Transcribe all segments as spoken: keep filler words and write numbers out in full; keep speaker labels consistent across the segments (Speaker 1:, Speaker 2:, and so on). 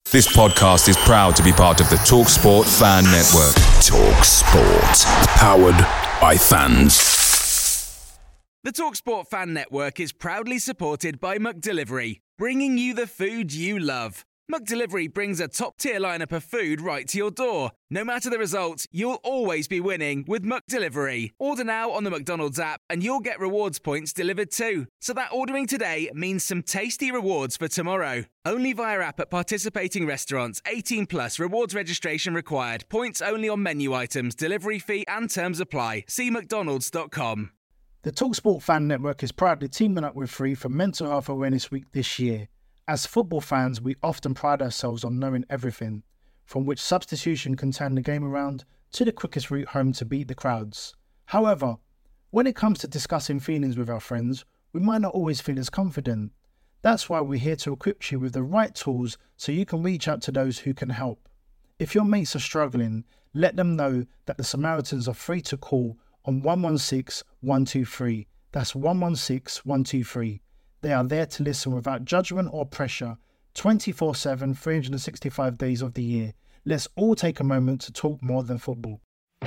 Speaker 1: This podcast is proud to be part of the TalkSport Fan Network. TalkSport. Powered by fans.
Speaker 2: The TalkSport Fan Network is proudly supported by McDelivery, bringing you the food you love. McDelivery brings a top-tier lineup of food right to your door. No matter the result, you'll always be winning with McDelivery. Order now on the McDonald's app and you'll get rewards points delivered too. So that ordering today means some tasty rewards for tomorrow. Only via app at participating restaurants. eighteen plus, rewards registration required. Points only on menu items, delivery fee and terms apply. See mcdonalds dot com.
Speaker 3: The TalkSport Fan Network is proudly teaming up with Free for Mental Health Awareness Week this year. As football fans, we often pride ourselves on knowing everything, from which substitution can turn the game around to the quickest route home to beat the crowds. However, when it comes to discussing feelings with our friends, we might not always feel as confident. That's why we're here to equip you with the right tools so you can reach out to those who can help. If your mates are struggling, let them know that the Samaritans are free to call on one one six, one two three. That's one one six, one two three. They are there to listen without judgment or pressure, twenty-four seven, three hundred sixty-five days of the year. Let's all take a moment to talk more than football.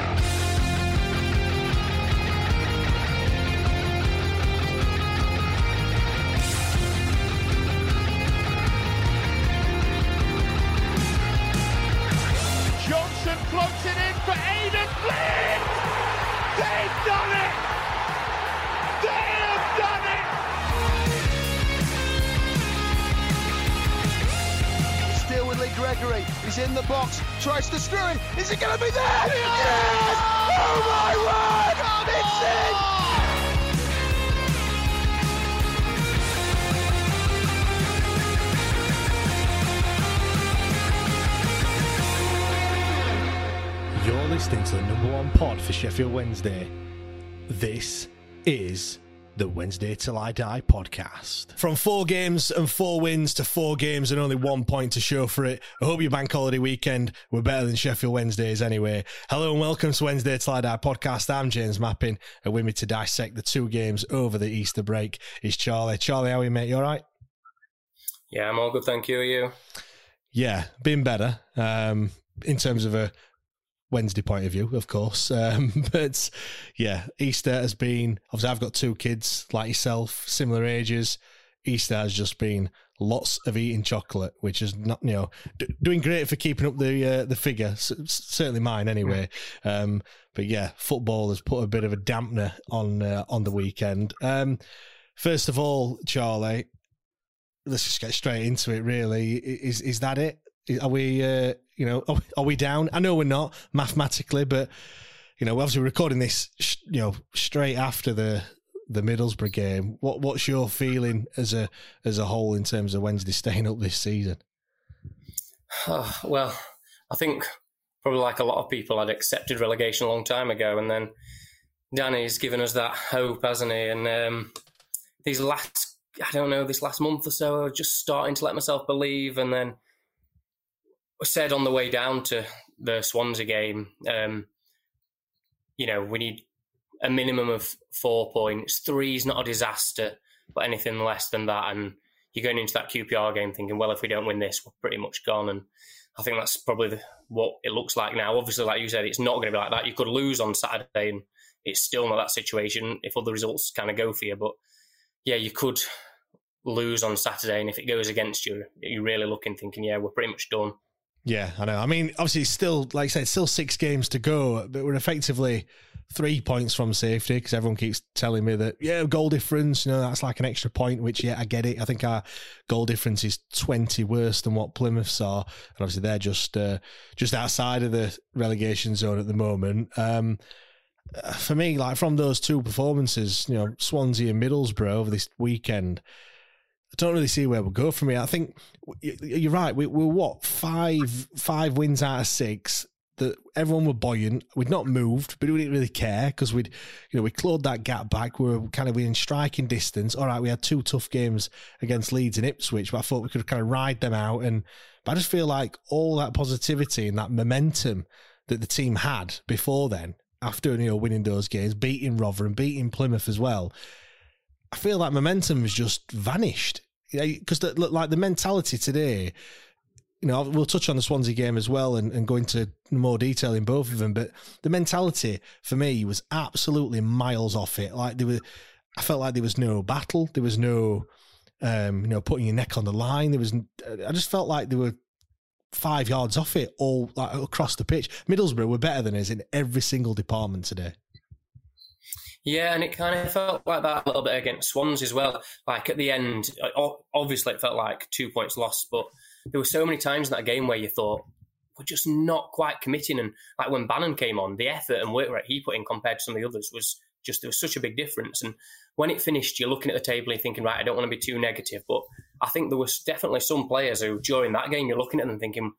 Speaker 4: Johnson floats it in for Aidan Flint! They've done it! They have done it! Still with Lee Gregory, he's in the box, tries to screw in, is it going to be there? Yes! Yes! Oh my word! It's in!
Speaker 5: You're listening to the number one pod for Sheffield Wednesday. This is the Wednesday Till I Die podcast. From four games and four wins to four games and only one point to show for it. I hope your bank holiday weekend were better than Sheffield Wednesdays anyway. Hello and welcome to Wednesday Till I Die podcast. I'm James Mappin, and with me to dissect the two games over the Easter break is Charlie. Charlie, how are you, mate? You all right?
Speaker 6: Yeah, I'm all good, thank you. Are you?
Speaker 5: Yeah, been better um, in terms of a Wednesday point of view, of course. Um, but yeah, Easter has been, obviously I've got two kids like yourself, similar ages. Easter has just been lots of eating chocolate, which is not, you know, d- doing great for keeping up the uh, the figure, S- certainly mine anyway. Um, but yeah, football has put a bit of a dampener on uh, on the weekend. Um, first of all, Charlie, let's just get straight into it really. Is, is that it? Are we, uh, you know, are, are we down? I know we're not mathematically, but you know, obviously we're recording this, you know, straight after the the Middlesbrough game. What what's your feeling as a as a whole in terms of Wednesday staying up this season?
Speaker 6: Oh, well, I think probably like a lot of people, I'd accepted relegation a long time ago, and then Danny's given us that hope, hasn't he? And um, these last, I don't know, this last month or so, I'm just starting to let myself believe, and then said on the way down to the Swansea game, um, you know, we need a minimum of four points. Three is not a disaster, but anything less than that. And you're going into that Q P R game thinking, well, if we don't win this, we're pretty much gone. And I think that's probably the, what it looks like now. Obviously, like you said, it's not going to be like that. You could lose on Saturday and it's still not that situation if other results kind of go for you. But yeah, you could lose on Saturday. And if it goes against you, you're really looking, thinking, yeah, we're pretty much done.
Speaker 5: Yeah, I know. I mean, obviously, it's still, like I said, still six games to go, but we're effectively three points from safety because everyone keeps telling me that, yeah, goal difference, you know, that's like an extra point, which, yeah, I get it. I think our goal difference is twenty worse than what Plymouth saw. And obviously, they're just uh, just outside of the relegation zone at the moment. Um, for me, like from those two performances, you know, Swansea and Middlesbrough over this weekend, I don't really see where we'll go from here. I think you're right. We, we're what, five five wins out of six. That everyone were buoyant. We'd not moved, but we didn't really care because we'd, you know, we clawed that gap back. We were kind of within striking distance. All right, we had two tough games against Leeds and Ipswich, but I thought we could kind of ride them out. And but I just feel like all that positivity and that momentum that the team had before then, after, you know, winning those games, beating Rotherham, beating Plymouth as well, I feel like momentum has just vanished. Because yeah, like the mentality today, you know, we'll touch on the Swansea game as well and, and go into more detail in both of them. But the mentality for me was absolutely miles off it. Like there were, I felt like there was no battle. There was no, um, you know, putting your neck on the line. There was, I just felt like they were five yards off it all like, across the pitch. Middlesbrough were better than us in every single department today.
Speaker 6: Yeah, and it kind of felt like that a little bit against Swans as well. Like at the end, obviously it felt like two points lost, but there were so many times in that game where you thought, we're just not quite committing. And like when Bannon came on, the effort and work rate he put in compared to some of the others was just, there was such a big difference. And when it finished, you're looking at the table and thinking, right, I don't want to be too negative. But I think there was definitely some players who, during that game, you're looking at them thinking,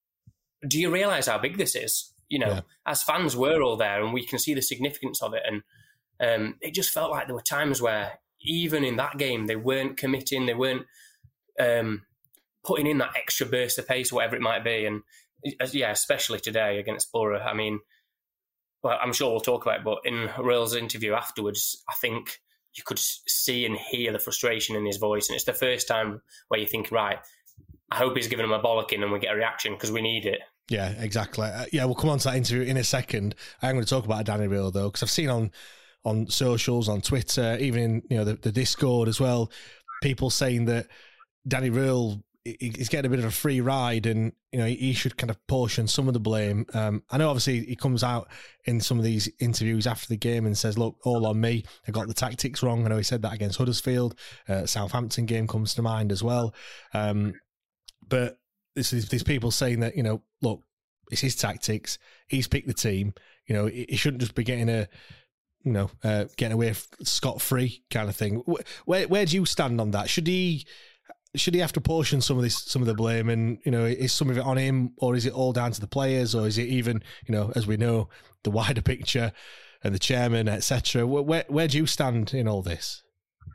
Speaker 6: do you realise how big this is? You know, yeah. As fans, we're all there and we can see the significance of it. And um, it just felt like there were times where even in that game, they weren't committing, they weren't um, putting in that extra burst of pace, whatever it might be. And yeah, especially today against Borough. I mean, well, I'm sure we'll talk about it, but in Rill's interview afterwards, I think you could see and hear the frustration in his voice. And it's the first time where you think, right, I hope he's giving him a bollocking and we get a reaction because we need it.
Speaker 5: Yeah, exactly. Uh, yeah, we'll come on to that interview in a second. I'm going to talk about Danny Rill, though, because I've seen on on socials, on Twitter, even in you know the, the Discord as well, people saying that Danny Rill is getting a bit of a free ride and, you know, he should kind of portion some of the blame. Um, I know obviously he comes out in some of these interviews after the game and says, look, all on me. I got the tactics wrong. I know he said that against Huddersfield. Uh, Southampton game comes to mind as well. Um, but this is, these people saying that, you know, look, it's his tactics. He's picked the team. You know, he shouldn't just be getting a, you know, uh, getting away scot-free kind of thing. Where, where do you stand on that? Should he... Should he have to portion some of this, some of the blame, and you know, is some of it on him, or is it all down to the players, or is it even, you know, as we know, the wider picture and the chairman, et cetera? Where where do you stand in all this?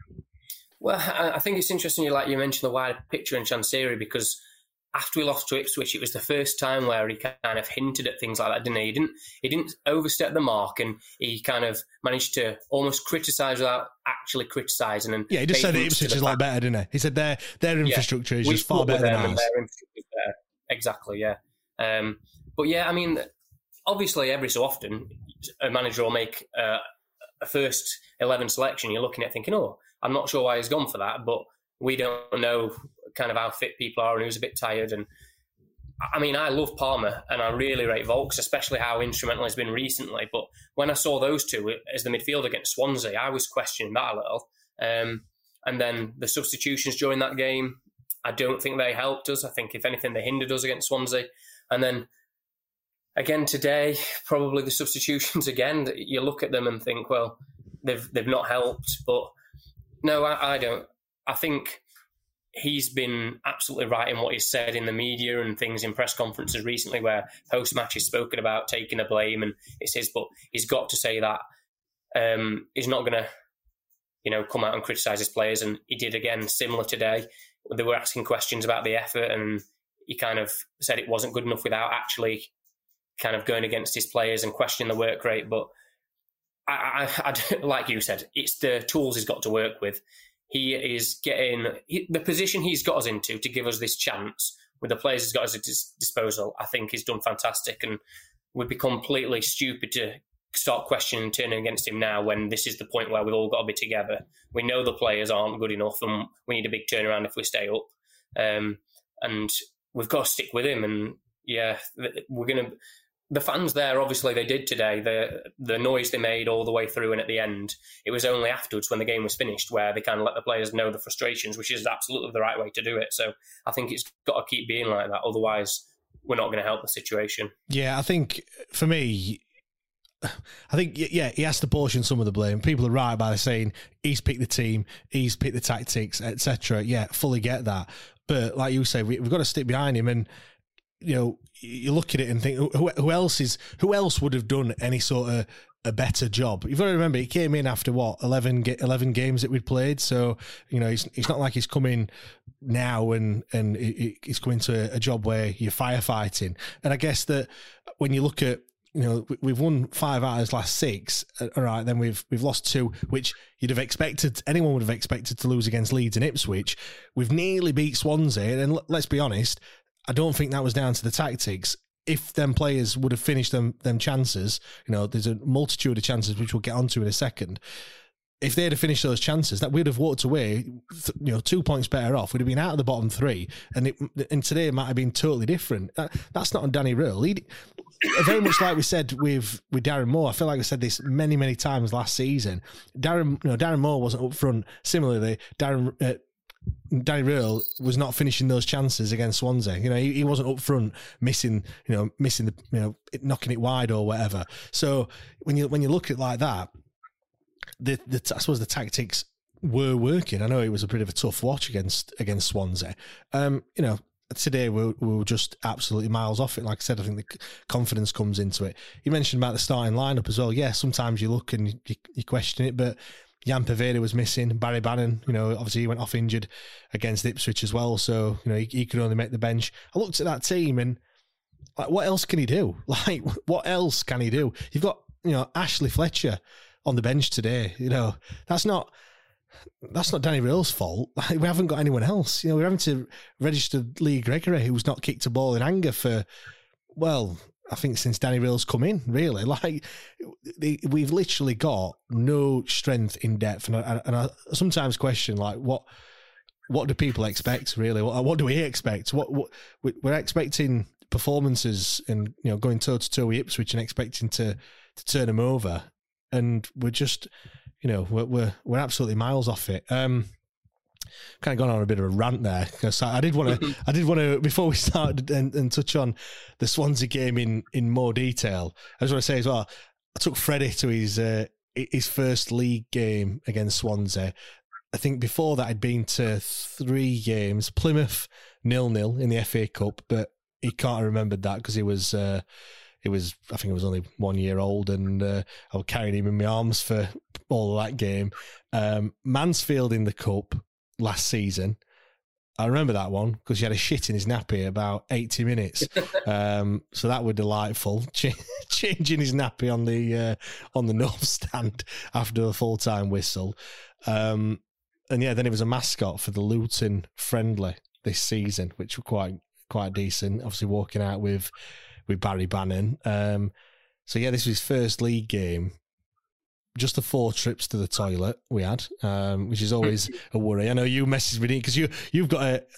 Speaker 6: Well, I think it's interesting you like you mentioned the wider picture in Chansiri, because after we lost to Ipswich, it was the first time where he kind of hinted at things like that, didn't he? He didn't, he didn't overstep the mark, and he kind of managed to almost criticise without actually criticising. And
Speaker 5: yeah, he just said that Ipswich is a lot better, didn't he? He said their their infrastructure yeah, is just far better than ours. And their infrastructure is better.
Speaker 6: Exactly, yeah. Um, but yeah, I mean, obviously, every so often, a manager will make uh, a first eleven selection. You're looking at thinking, oh, I'm not sure why he's gone for that, but we don't know kind of how fit people are and who's a bit tired. And I mean, I love Palmer and I really rate Volks, especially how instrumental he's been recently. But when I saw those two as the midfield against Swansea, I was questioning that a little. Um, and then the substitutions during that game, I don't think they helped us. I think, if anything, they hindered us against Swansea. And then again today, probably the substitutions again, you look at them and think, well, they've they've not helped. But no, I, I don't. I think he's been absolutely right in what he's said in the media and things in press conferences recently, where post-match he's spoken about taking the blame and it's his, but he's got to say that um, he's not going to, you know, come out and criticise his players. And he did again, similar today. They were asking questions about the effort and he kind of said it wasn't good enough without actually kind of going against his players and questioning the work rate. But I, I, I like you said, it's the tools he's got to work with. He is getting he, the position he's got us into to give us this chance with the players he's got at his disposal. I think he's done fantastic, and we'd be completely stupid to start questioning and turning against him now when this is the point where we've all got to be together. We know the players aren't good enough and we need a big turnaround if we stay up. Um, and we've got to stick with him. And yeah, we're going to... The fans there, obviously, they did today. The the noise they made all the way through and at the end, it was only afterwards when the game was finished where they kind of let the players know the frustrations, which is absolutely the right way to do it. So I think it's got to keep being like that. Otherwise, we're not going to help the situation.
Speaker 5: Yeah, I think for me, I think, yeah, he has to portion some of the blame. People are right by saying he's picked the team, he's picked the tactics, et cetera. Yeah, fully get that. But like you say, we've got to stick behind him. And you know, you look at it and think, who, who else is who else would have done any sort of a better job? You've got to remember, he came in after what eleven, eleven games that we'd played. So you know, it's it's not like he's coming now and and he's coming to a job where you're firefighting. And I guess that when you look at, you know, we've won five out of his last six. All right, then we've we've lost two, which you'd have expected, anyone would have expected to lose against Leeds and Ipswich. We've nearly beat Swansea, and let's be honest, I don't think that was down to the tactics. If them players would have finished them them chances, you know, there's a multitude of chances which we'll get onto in a second. If they'd have finished those chances, that we'd have walked away, you know, two points better off. We'd have been out of the bottom three, and it, and today it might have been totally different. That, that's not on Danny Röhl. He, very much like we said with with Darren Moore. I feel like I said this many many times last season. Darren, you know, Darren Moore wasn't up front. Similarly, Darren. Uh, Danny Röhl was not finishing those chances against Swansea. You know, he, he wasn't up front missing, you know, missing the, you know, knocking it wide or whatever. So when you when you look at it like that, the, the I suppose the tactics were working. I know it was a bit of a tough watch against against Swansea. Um, you know, today we, we were just absolutely miles off it. Like I said, I think the confidence comes into it. You mentioned about the starting lineup as well. Yeah, sometimes you look and you, you question it, but Jan Poveda was missing. Barry Bannon, you know, obviously he went off injured against Ipswich as well, so you know he, he could only make the bench. I looked at that team and like, what else can he do? Like, what else can he do? You've got, you know, Ashley Fletcher on the bench today. You know, that's not that's not Danny Röhl's fault. Like, we haven't got anyone else. You know, we're having to register Lee Gregory, who's not kicked a ball in anger for, well, I think since Danny Röhl's come in, really. Like, they, we've literally got no strength in depth. And I, and I sometimes question, like, what what do people expect, really? What, what do we expect? What, what We're expecting performances and, you know, going toe-to-toe with Ipswich and expecting to, to turn them over. And we're just, you know, we're we're, we're absolutely miles off it. Um, kind of gone on a bit of a rant there because I did want to. I did want to before we started and, and touch on the Swansea game in, in more detail. I just want to say as well, I took Freddie to his uh, his first league game against Swansea. I think before that I'd been to three games. Plymouth nil nil in the F A Cup, but he can't have remembered that because he was. Uh, It was, I think it was only one year old, and uh, I was carrying him in my arms for all of that game. Um, Mansfield in the Cup last season. I remember that one because he had a shit in his nappy about eighty minutes. Um, so that was delightful. Ch- changing his nappy on the uh, on the north stand after a full time whistle. Um, and yeah, then it was a mascot for the Luton friendly this season, which were quite quite decent. Obviously, walking out with. with Barry Bannon. Um, so, yeah, this was his first league game. Just the four trips to the toilet we had, um, which is always a worry. I know you messaged me because you, you've got a...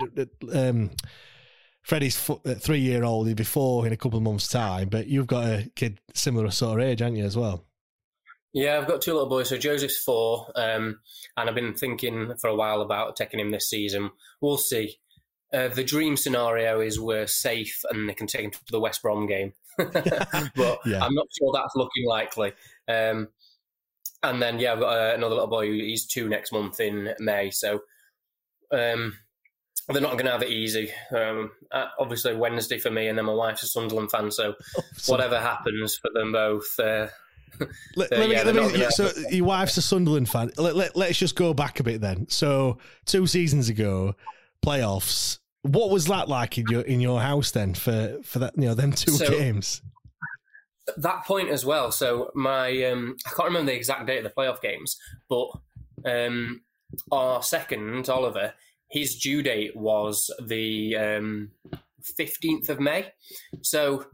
Speaker 5: Um, Freddie's three-year-old, he'll be four in a couple of months' time, but you've got a kid similar sort of age, haven't you, as well?
Speaker 6: Yeah, I've got two little boys. So Joseph's four, um, and I've been thinking for a while about taking him this season. We'll see. Uh, the dream scenario is we're safe and they can take him to the West Brom game. But yeah. I'm not sure that's looking likely. Um, and then, yeah, I've got uh, another little boy. He's two next month in May. So um, they're not going to have it easy. Um, uh, obviously, Wednesday for me, and then my wife's a Sunderland fan. So whatever happens for them both... Uh,
Speaker 5: let, let yeah, me, let me, so your wife's a Sunderland fan. Let, let, let's just go back a bit then. So two seasons ago, playoffs... What was that like in your in your house then for, for that, you know, them two so, games?
Speaker 6: That point as well. So my um, I can't remember the exact date of the playoff games, but um, our second Oliver, his due date was the um, fifteenth of May. So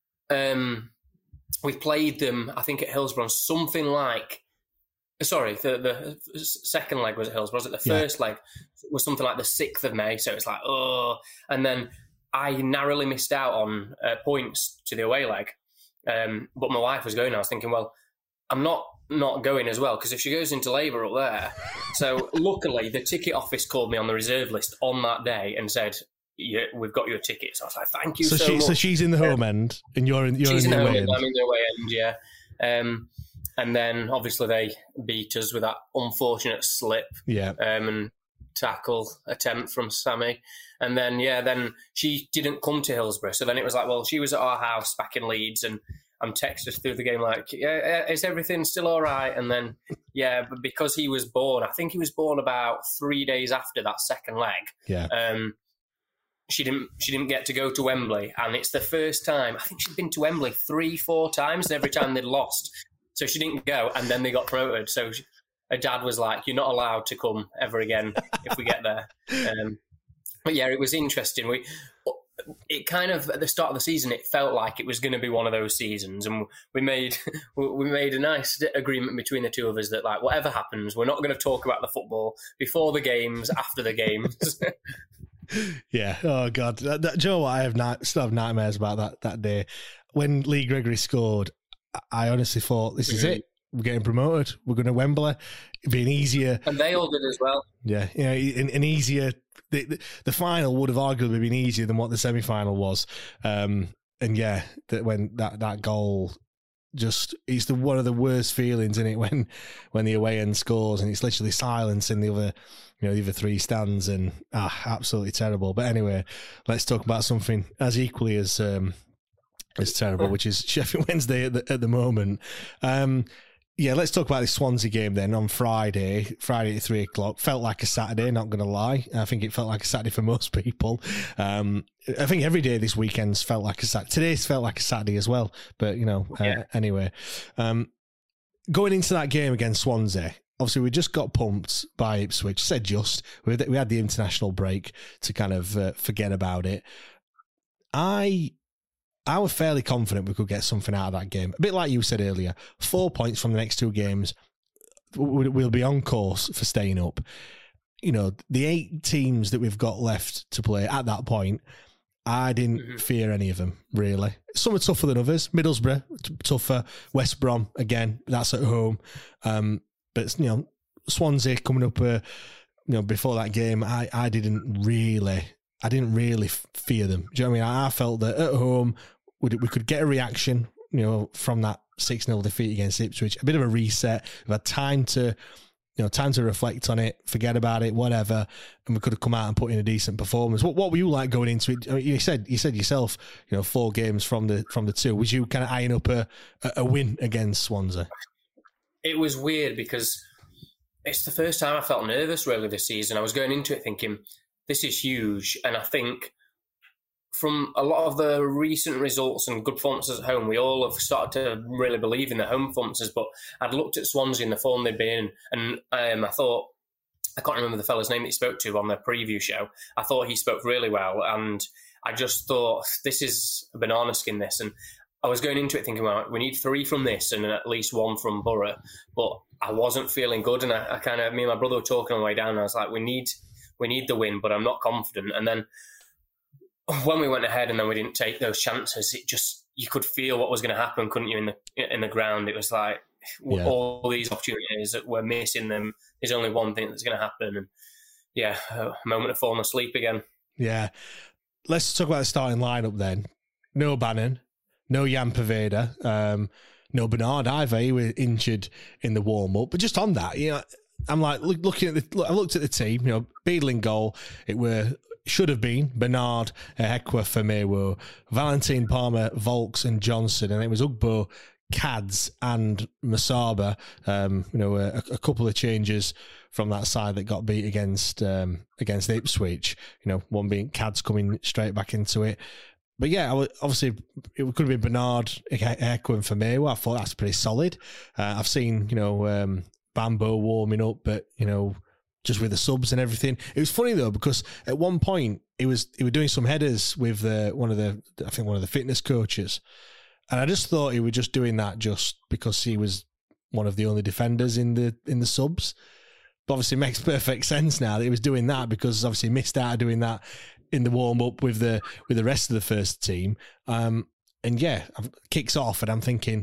Speaker 6: um, we played them, I think, at Hillsborough, something like. Sorry, the, the second leg was at Hillsborough. Was it the first yeah. leg was something like the sixth of May? So it's like, oh. And then I narrowly missed out on uh, points to the away leg. Um, but my wife was going. I was thinking, well, I'm not not going as well because if she goes into labour up there. So luckily, the ticket office called me on the reserve list on that day and said, yeah, we've got your tickets. So I was like, thank you so,
Speaker 5: so
Speaker 6: she,
Speaker 5: much. So she's in the home end and you're in, you're
Speaker 6: she's
Speaker 5: in,
Speaker 6: in the
Speaker 5: away
Speaker 6: home
Speaker 5: end.
Speaker 6: end. I'm in the away end, yeah. Um, And then, obviously, they beat us with that unfortunate slip
Speaker 5: yeah.
Speaker 6: um, and tackle attempt from Sammy. And then, yeah, then she didn't come to Hillsborough. So then it was like, well, she was at our house back in Leeds, and I'm texted through the game like, yeah, is everything still all right? And then, yeah, but because he was born, I think he was born about three days after that second leg.
Speaker 5: Yeah.
Speaker 6: Um, she didn't. She didn't get to go to Wembley, and it's the first time. I think she'd been to Wembley three, four times, and every time they'd lost. So she didn't go, and then they got promoted. So she, her dad was like, you're not allowed to come ever again if we get there. Um, but yeah, it was interesting. We it kind of, at the start of the season, it felt like it was going to be one of those seasons, and we made we made a nice agreement between the two of us that, like, whatever happens, we're not going to talk about the football before the games, after the games.
Speaker 5: Yeah. Oh God. That, that, do you know what? I have not, still have nightmares about that that day when Lee Gregory scored. I honestly thought, this is it. We're getting promoted. We're going to Wembley. It'd be an easier,
Speaker 6: and they all did as well.
Speaker 5: Yeah, you know, an, an easier. The, the, the final would have arguably been easier than what the semi-final was. Um, and yeah, that when that that goal. Just it's the one of the worst feelings, isn't it, when when the away end scores and it's literally silence in the other, you know, the other three stands, and ah, absolutely terrible. But anyway, let's talk about something as equally as um, as terrible, which is Sheffield Wednesday at the, at the moment. Um, yeah, let's talk about this Swansea game then on Friday. Friday at three o'clock felt like a Saturday. Not going to lie, I think it felt like a Saturday for most people. Um, I think every day this weekend's felt like a Saturday. Today's felt like a Saturday as well. But you know, yeah. uh, anyway, um, going into that game against Swansea, obviously we just got pumped by Ipswich. Said just we had, we had the international break to kind of uh, forget about it. I. I was fairly confident we could get something out of that game. A bit like you said earlier, four points from the next two games, we'll be on course for staying up. You know, the eight teams that we've got left to play at that point, I didn't mm-hmm. fear any of them, really. Some are tougher than others. Middlesbrough, t- tougher. West Brom, again, that's at home. Um, but, you know, Swansea coming up, uh, you know, before that game, I, I didn't really... I didn't really fear them. Do you know what I mean? I felt that at home, we could get a reaction, you know, from that six nil defeat against Ipswich, a bit of a reset. We've had time to, you know, time to reflect on it, forget about it, whatever, and we could have come out and put in a decent performance. What What were you like going into it? I mean, you said you said yourself, you know, four games from the from the two. Was you kind of eyeing up a a win against Swansea?
Speaker 6: It was weird because it's the first time I felt nervous really this season. I was going into it thinking, this is huge, and I think from a lot of the recent results and good performances at home, we all have started to really believe in the home performances. But I'd looked at Swansea and the form they'd been in, and um, I thought, I can't remember the fella's name that he spoke to on the preview show. I thought he spoke really well, and I just thought, this is a banana skin, this. And I was going into it thinking, well, we need three from this and at least one from Borough. But I wasn't feeling good, and I, I kind of, me and my brother were talking on the way down, and I was like, we need... we need the win, but I'm not confident. And then when we went ahead and then we didn't take those chances, it just, you could feel what was going to happen, couldn't you, in the in the ground? It was like, yeah. all these opportunities that we're missing them. There's only one thing that's going to happen. And yeah, a moment of falling asleep again.
Speaker 5: Yeah. Let's talk about the starting lineup then. No Bannon, no Jan Poveda, um, no Bernard either. He was injured in the warm-up. But just on that, you know, I'm like look, looking at the. Look, I looked at the team. You know, Beadle in goal. It were should have been Bernard, Hekwa, Famewo, Valentin, Palmer, Volks, and Johnson, and it was Ugbo, Cads, and Masaba. Um, you know, a, a couple of changes from that side that got beat against um, against Ipswich. You know, one being Cads coming straight back into it. But yeah, obviously it could have been Bernard, Hekwa, and Famewo. I thought that's pretty solid. Uh, I've seen, you know. Um, Bambo warming up, but you know, just with the subs and everything. It was funny though because at one point it was he was doing some headers with uh, one of the I think one of the fitness coaches, and I just thought he was just doing that just because he was one of the only defenders in the in the subs. But obviously, it makes perfect sense now that he was doing that because obviously he missed out doing that in the warm up with the with the rest of the first team. Um, and yeah, kicks off, and I'm thinking,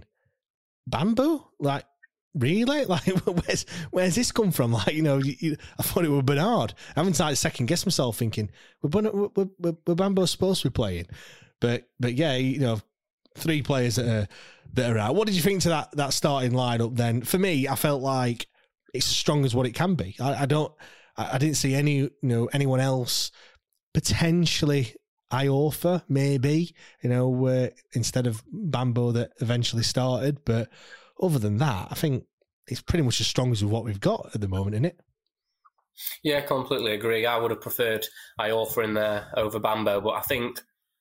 Speaker 5: Bambo, like. Really? Like, where's where's this come from? Like, you know, you, you, I thought it was Bernard. I haven't started to second guess myself, thinking we're, we're, we're, we're Bambo supposed to be playing, but but yeah, you know, three players that are that are out. What did you think to that that starting lineup? Then for me, I felt like it's as strong as what it can be. I, I don't, I, I didn't see any, you know, anyone else potentially. Iorfa, maybe, you know, uh, instead of Bambo that eventually started, but. Other than that, I think it's pretty much as strong as what we've got at the moment, isn't it?
Speaker 6: Yeah, completely agree. I would have preferred Iorfa in there over Bambo, but I think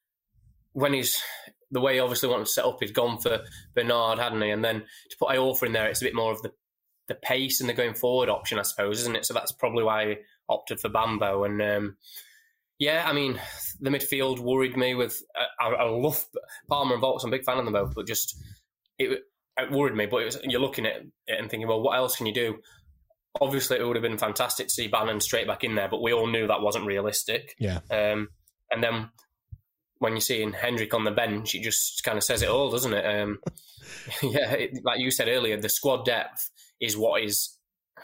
Speaker 6: when he's the way he obviously wanted to set up, he'd gone for Bernard, hadn't he? And then to put Iorfa in there, it's a bit more of the, the pace and the going forward option, I suppose, isn't it? So that's probably why he opted for Bambo. And um, yeah, I mean, the midfield worried me with, uh, I, I love Palmer and Volks, I'm a big fan of them both, but just, it, it worried me. But it was, you're looking at it and thinking, well, what else can you do? Obviously, it would have been fantastic to see Bannon straight back in there, but we all knew that wasn't realistic.
Speaker 5: Yeah.
Speaker 6: Um, and then when you're seeing Hendrick on the bench, it just kind of says it all, doesn't it? Um, yeah, it, like you said earlier, the squad depth is what is,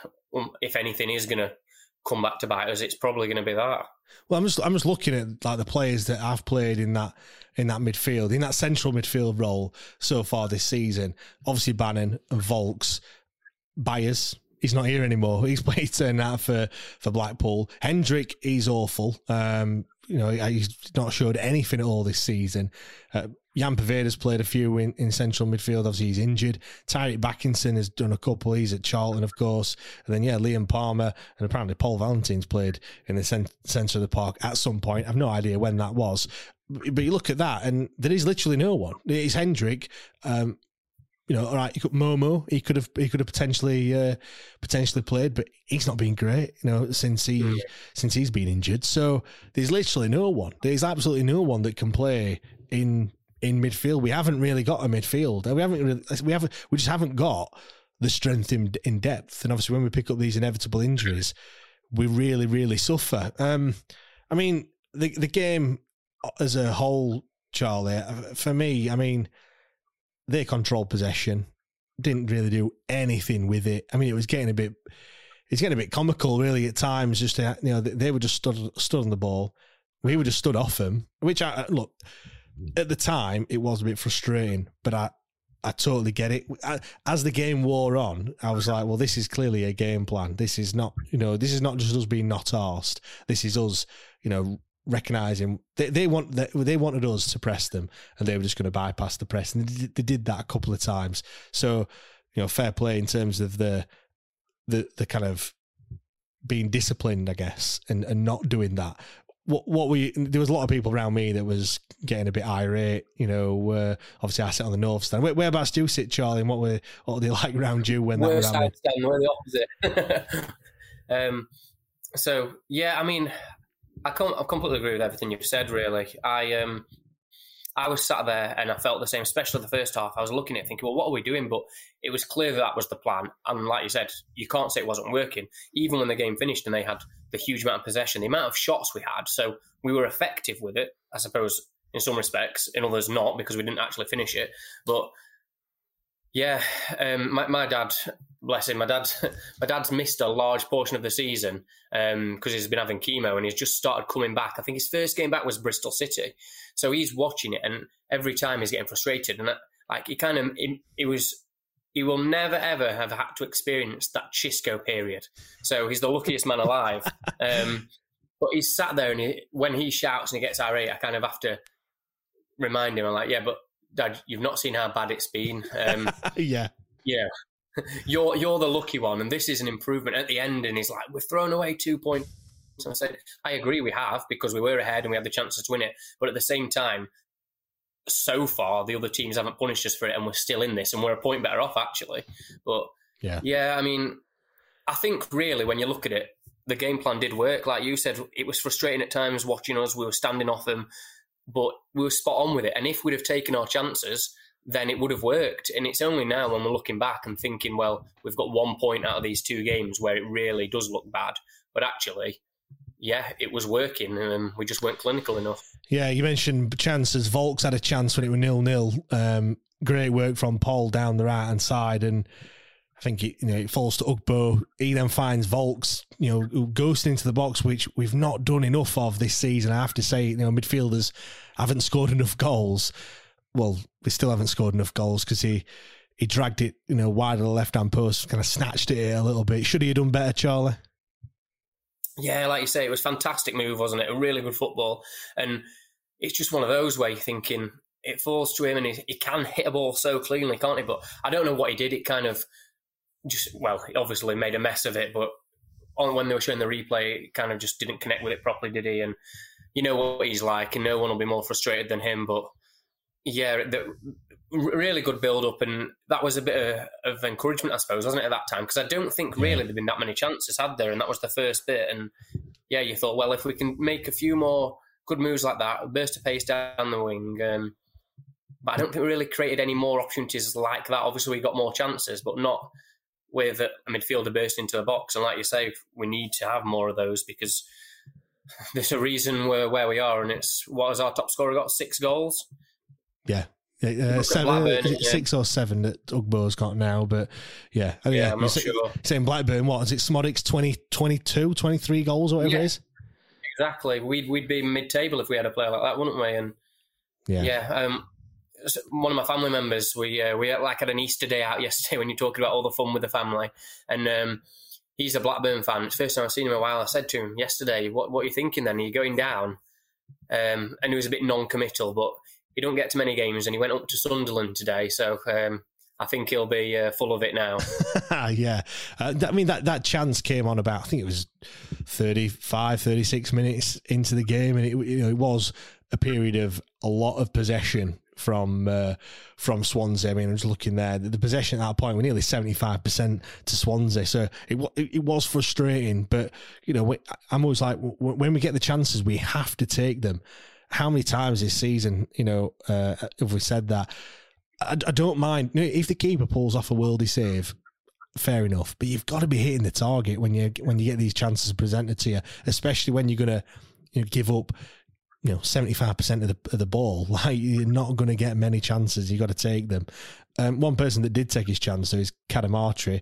Speaker 6: if anything, is going to come back to bite us. It's probably going to be that.
Speaker 5: Well, I'm just I'm just looking at like the players that I've played in that in that midfield, in that central midfield role so far this season. Obviously, Bannon and Volks, Byers. He's not here anymore. He's played turn out for for Blackpool. Hendrick, he's awful. Um, you know, he's not showed anything at all this season. Uh, Jan Paveda's played a few in, in central midfield. Obviously, he's injured. Tyreek Backinson has done a couple. He's at Charlton, of course. And then, yeah, Liam Palmer and apparently Paul Valentine's played in the cent- centre of the park at some point. I've no idea when that was. But you look at that, and there is literally no one. It's Hendrick. Um, you know, all right, you could, Momo, he could have he could have potentially uh, potentially played, but he's not been great, you know, since he mm. since he's been injured. So there's literally no one. There's absolutely no one that can play in in midfield. We haven't really got a midfield. We haven't really, we haven't we just haven't got the strength in in depth. And obviously when we pick up these inevitable injuries, we really, really suffer. Um, I mean, the the game as a whole, Charlie, for me, I mean, they controlled possession, didn't really do anything with it. I mean, it was getting a bit, it's getting a bit comical, really, at times. Just to, you know, they were just stood stood on the ball, we were just stood off them. Which I look at the time, it was a bit frustrating, but I, I totally get it. I, as the game wore on, I was like, well, this is clearly a game plan. This is not, you know, this is not just us being not arsed. This is us, you know, recognising they they want they, they wanted us to press them, and they were just going to bypass the press, and they did, they did that a couple of times. So, you know, fair play in terms of the the the kind of being disciplined, I guess, and, and not doing that. What what we there was a lot of people around me that was getting a bit irate. You know, uh, obviously I sit on the north stand. Where, whereabouts do you sit, Charlie? And what were what were they like around you when
Speaker 6: we're
Speaker 5: that was happening?
Speaker 6: Stand, we're the opposite. um, so yeah, I mean, I can't, I completely agree with everything you've said, really. I um, I was sat there and I felt the same, especially the first half. I was looking at it thinking, well, what are we doing? But it was clear that that was the plan. And like you said, you can't say it wasn't working. Even when the game finished and they had the huge amount of possession, the amount of shots we had, so we were effective with it, I suppose, in some respects, in others not, because we didn't actually finish it. But yeah, um, my, my dad, bless him, my dad, my dad's missed a large portion of the season because um, he's been having chemo and he's just started coming back. I think his first game back was Bristol City, so he's watching it, and every time he's getting frustrated, and like he kind of, it, it was, he will never ever have had to experience that Chisco period. So he's the luckiest man alive. Um, but he's sat there, and he, when he shouts and he gets irate, I kind of have to remind him. I'm like, yeah, but Dad, you've not seen how bad it's been. Um,
Speaker 5: yeah.
Speaker 6: Yeah. You're you're the lucky one, and this is an improvement at the end. And he's like, we've thrown away two points. And I said, I agree we have, because we were ahead and we had the chances to win it. But at the same time, so far, the other teams haven't punished us for it, and we're still in this, and we're a point better off, actually. But
Speaker 5: yeah,
Speaker 6: yeah, I mean, I think really when you look at it, the game plan did work. Like you said, it was frustrating at times watching us. We were standing off them, but we were spot on with it. And if we'd have taken our chances, then it would have worked. And it's only now when we're looking back and thinking, well, we've got one point out of these two games where it really does look bad. But actually, yeah, it was working, and we just weren't clinical enough.
Speaker 5: Yeah, you mentioned chances. Volks had a chance when it was nil-nil. Um, great work from Paul down the right-hand side, and I think it, you know, it falls to Ugbo. He then finds Volks, you know, who goes into the box, which we've not done enough of this season. I have to say, you know, midfielders haven't scored enough goals. Well, we still haven't scored enough goals because he he dragged it, you know, wide of the left-hand post, kind of snatched it a little bit. Should he have done better, Charlie?
Speaker 6: Yeah, like you say, it was a fantastic move, wasn't it? A really good football. And it's just one of those where you're thinking it falls to him, and he, he can hit a ball so cleanly, can't he? But I don't know what he did. It kind of just, well, he obviously made a mess of it, but on, when they were showing the replay, it kind of just didn't connect with it properly, did he? And you know what he's like, and no one will be more frustrated than him. But yeah, the, really good build-up, and that was a bit of, of encouragement, I suppose, wasn't it, at that time? Because I don't think really there'd been that many chances, had there? And that was the first bit. And yeah, you thought, well, if we can make a few more good moves like that, a burst of pace down the wing. Um, but I don't think we really created any more opportunities like that. Obviously, we got more chances, but not with a midfielder bursting into the box. And like you say, we need to have more of those, because there's a reason we're where we are. And it's, what has our top scorer got? Six goals?
Speaker 5: Yeah. Uh, seven, is it yeah. Six or seven that Ugbo's got now, but yeah, I mean,
Speaker 6: yeah,
Speaker 5: yeah,
Speaker 6: I'm not sure.
Speaker 5: Saying Blackburn, what is it? Smodic's twenty, twenty-two, twenty-three goals or whatever
Speaker 6: yeah,
Speaker 5: it is.
Speaker 6: Exactly. We'd we'd be mid-table if we had a player like that, wouldn't we? And yeah, yeah um, one of my family members, we uh, we like had an Easter day out yesterday when you're talking about all the fun with the family, and um, he's a Blackburn fan. It's the first time I've seen him in a while. I said to him yesterday, "What what are you thinking? Then are you going down?" Um, and he was a bit non-committal, but he don't get to many games, and he went up to Sunderland today, so um, I think he'll be uh, full of it now.
Speaker 5: yeah. Uh, I mean, that, that chance came on about, I think it was thirty-five, thirty-six minutes into the game, and it, you know, it was a period of a lot of possession from uh, from Swansea. I mean, I was looking there, the, the possession at that point were nearly seventy-five percent to Swansea, so it, it, it was frustrating, but, you know, I'm always like, when we get the chances, we have to take them. How many times this season, you know, uh, have we said that? I, I don't mind. You know, if the keeper pulls off a worldie save, fair enough. But you've got to be hitting the target when you when you get these chances presented to you, especially when you're going to you know, give up, you know, seventy-five percent of the of the ball. Like, you're not going to get many chances. You've got to take them. Um, one person that did take his chance, though, is Cadamartri.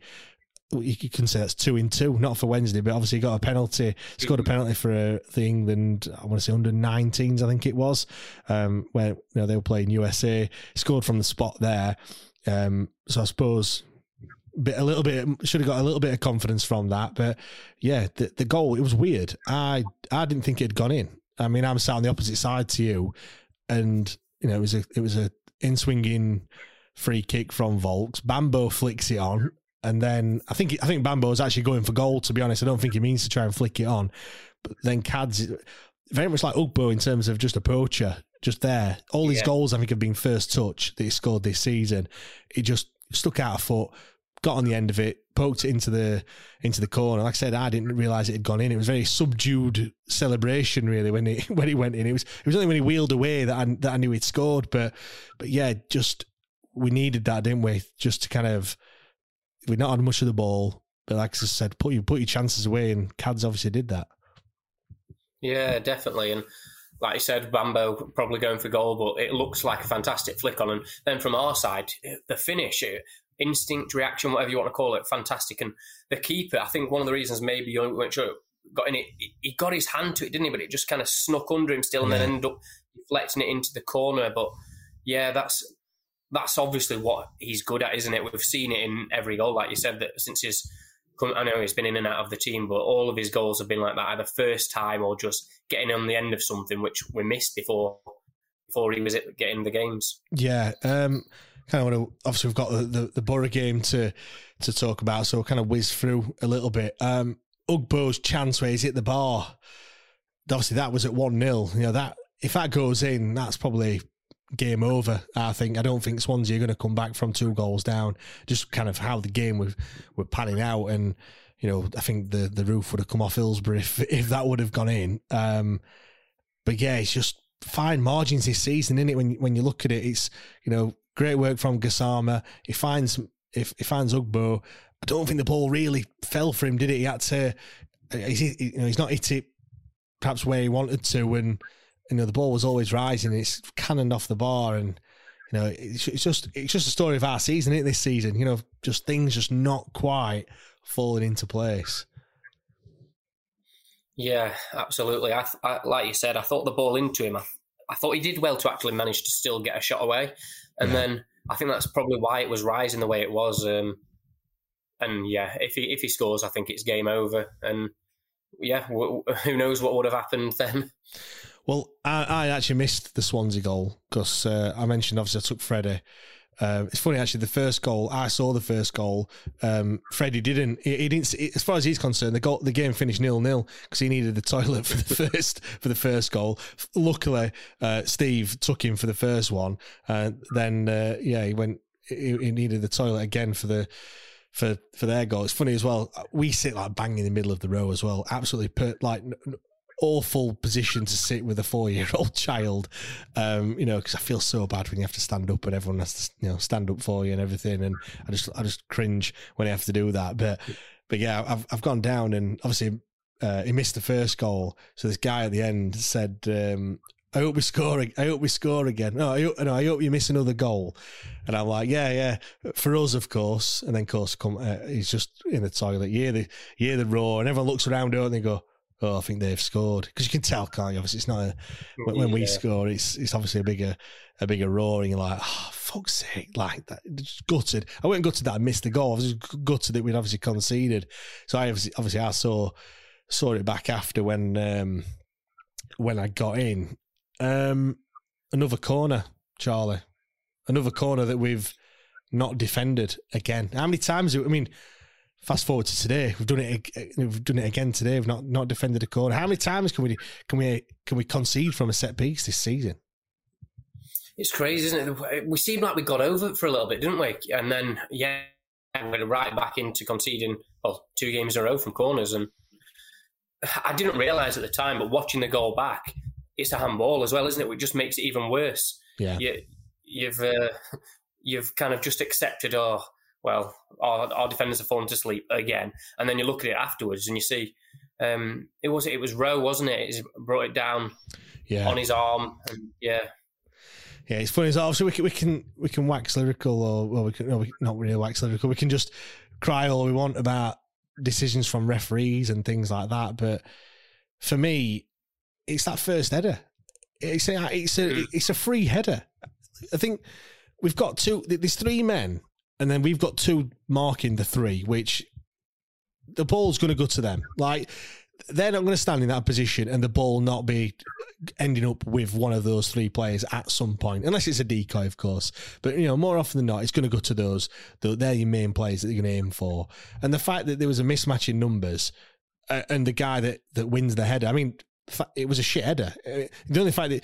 Speaker 5: You can say that's two in two, not for Wednesday, but obviously he got a penalty, scored a penalty for uh, the England, I want to say under nineteens, I think it was, um, where you know, they were playing U S A, scored from the spot there. Um, so I suppose bit, a little bit, should have got a little bit of confidence from that. But yeah, the, the goal, it was weird. I I didn't think it had gone in. I mean, I'm sat on the opposite side to you, and you know, it was a it was a in-swinging free kick from Volks. Bambo flicks it on. And then I think I think Bambo's actually going for goal, to be honest. I don't think he means to try and flick it on. But then Cad's very much like Ugbo in terms of just a poacher, just there. All his yeah. goals, I think, have been first touch that he scored this season. He just stuck out a foot, got on the end of it, poked it into the into the corner. Like I said, I didn't realise it had gone in. It was a very subdued celebration, really, when it when it went in. It was it was only when he wheeled away that I, that I knew he'd scored. But but yeah, just we needed that, didn't we? Just to kind of. We've not had much of the ball, but like I said, put you put your chances away, and Cads obviously did that.
Speaker 6: Yeah, definitely. And like you said, Bambo probably going for goal, but it looks like a fantastic flick on. And then from our side, the finish, instinct, reaction, whatever you want to call it, fantastic. And the keeper, I think one of the reasons maybe you weren't sure got in it, he got his hand to it, didn't he? But it just kind of snuck under him still, and yeah. then ended up deflecting it into the corner. But yeah, that's. That's obviously what he's good at, isn't it? We've seen it in every goal, like you said, that since his, I know he's been in and out of the team, but all of his goals have been like that, either first time or just getting on the end of something, which we missed before before he was getting the games.
Speaker 5: Yeah, um, kind of want to, obviously we've got the, the, the Borough game to to talk about, so we'll kind of whiz through a little bit. Um, Ugbo's chance where he's hit the bar, obviously that was at one nil. You know, that if that goes in, that's probably game over, I think. I don't think Swansea are going to come back from two goals down. Just kind of how the game was were panning out, and you know, I think the, the roof would have come off Hillsborough if if that would have gone in. Um, but yeah, it's just fine margins this season, isn't it? When when you look at it, it's you know great work from Gassama. He finds if he finds Ugbo. I don't think the ball really fell for him, did it? He had to. He's, you know, he's not hit it perhaps where he wanted to, and. You know, the ball was always rising. It's cannoned off the bar, and you know, it's, it's just it's just a story of our season, isn't it? This season, you know, just things just not quite falling into place.
Speaker 6: Yeah, absolutely. I, I like you said, I thought the ball into him. I, I thought he did well to actually manage to still get a shot away, and yeah. then I think that's probably why it was rising the way it was. Um, and yeah, if he if he scores, I think it's game over. And yeah, w- who knows what would have happened then.
Speaker 5: Well, I, I actually missed the Swansea goal because uh, I mentioned, obviously, I took Freddie Uh, it's funny actually. The first goal, I saw the first goal. Um, Freddie didn't. He, he didn't. As far as he's concerned, the goal, the game finished nil nil because he needed the toilet for the first for the first goal. Luckily, uh, Steve took him for the first one, and then uh, yeah, he went. He, he needed the toilet again for the. For, for their goal. It's funny as well. We sit like bang in the middle of the row as well. Absolutely per, like awful position to sit with a four-year-old child. Um, you know, because I feel so bad when you have to stand up and everyone has to, you know, stand up for you and everything. And I just I just cringe when I have to do that. But but yeah, I've I've gone down and obviously uh, he missed the first goal. So this guy at the end said, um, I hope we score. I hope we score again. No, I hope, no, I hope you miss another goal. And I'm like, yeah, yeah, for us, of course. And then, of course, come, uh, he's just in the toilet. You hear the, you hear the roar, and everyone looks around her and they go, "Oh, I think they've scored." Because you can tell, can't you? Obviously, it's not a, when, when we score, it's it's obviously a bigger a bigger roar, and you're like, "Oh, fuck's sake!" Like that, just gutted. I wasn't gutted that I missed the goal. I was just gutted that we'd obviously conceded. So I obviously, obviously I saw saw it back after when um, when I got in. Um, another corner, Charlie. Another corner that we've not defended again. How many times? I mean, fast forward to today, we've done it. We've done it again today. We've not, not defended a corner. How many times can we can we can we concede from a set piece this season?
Speaker 6: It's crazy, isn't it? We seemed like we got over it for a little bit, didn't we? And then yeah, we went right back into conceding well two games in a row from corners. And I didn't realise at the time, but watching the goal back, it's a handball as well, isn't it? Which just makes it even worse.
Speaker 5: Yeah,
Speaker 6: you, you've uh, you've kind of just accepted, oh, well, our, our defenders have fallen to sleep again, and then you look at it afterwards and you see um, it was it was Rowe, wasn't it? He brought it down
Speaker 5: yeah.
Speaker 6: on his arm, and yeah,
Speaker 5: yeah. It's funny. Obviously, we can we can we can wax lyrical, or well, we can no, we, not really wax lyrical. We can just cry all we want about decisions from referees and things like that, but for me, it's that first header. It's a, it's a, it's a free header. I think we've got two, there's three men, and then we've got two marking the three, which the ball's going to go to them. Like, they're not going to stand in that position and the ball not be ending up with one of those three players at some point, unless it's a decoy, of course. But, you know, more often than not, it's going to go to those. They're your main players that you're going to aim for. And the fact that there was a mismatch in numbers uh, and the guy that, that wins the header, I mean, it was a shit header. The only fact that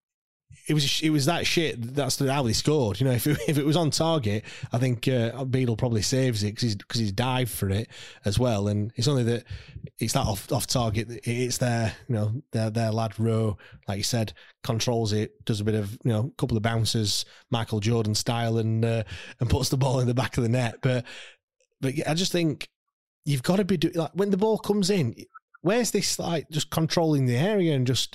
Speaker 5: it was it was that shit, that's how they scored. You know, if it, if it was on target, I think uh, Beadle probably saves it because he's because he's dived for it as well. And it's only that it's that off off target. It's their you know their their lad Rowe, like you said, controls it, does a bit of you know a couple of bounces, Michael Jordan style, and uh, and puts the ball in the back of the net. But but yeah, I just think you've got to be doing like when the ball comes in. Where's this like just controlling the area and just,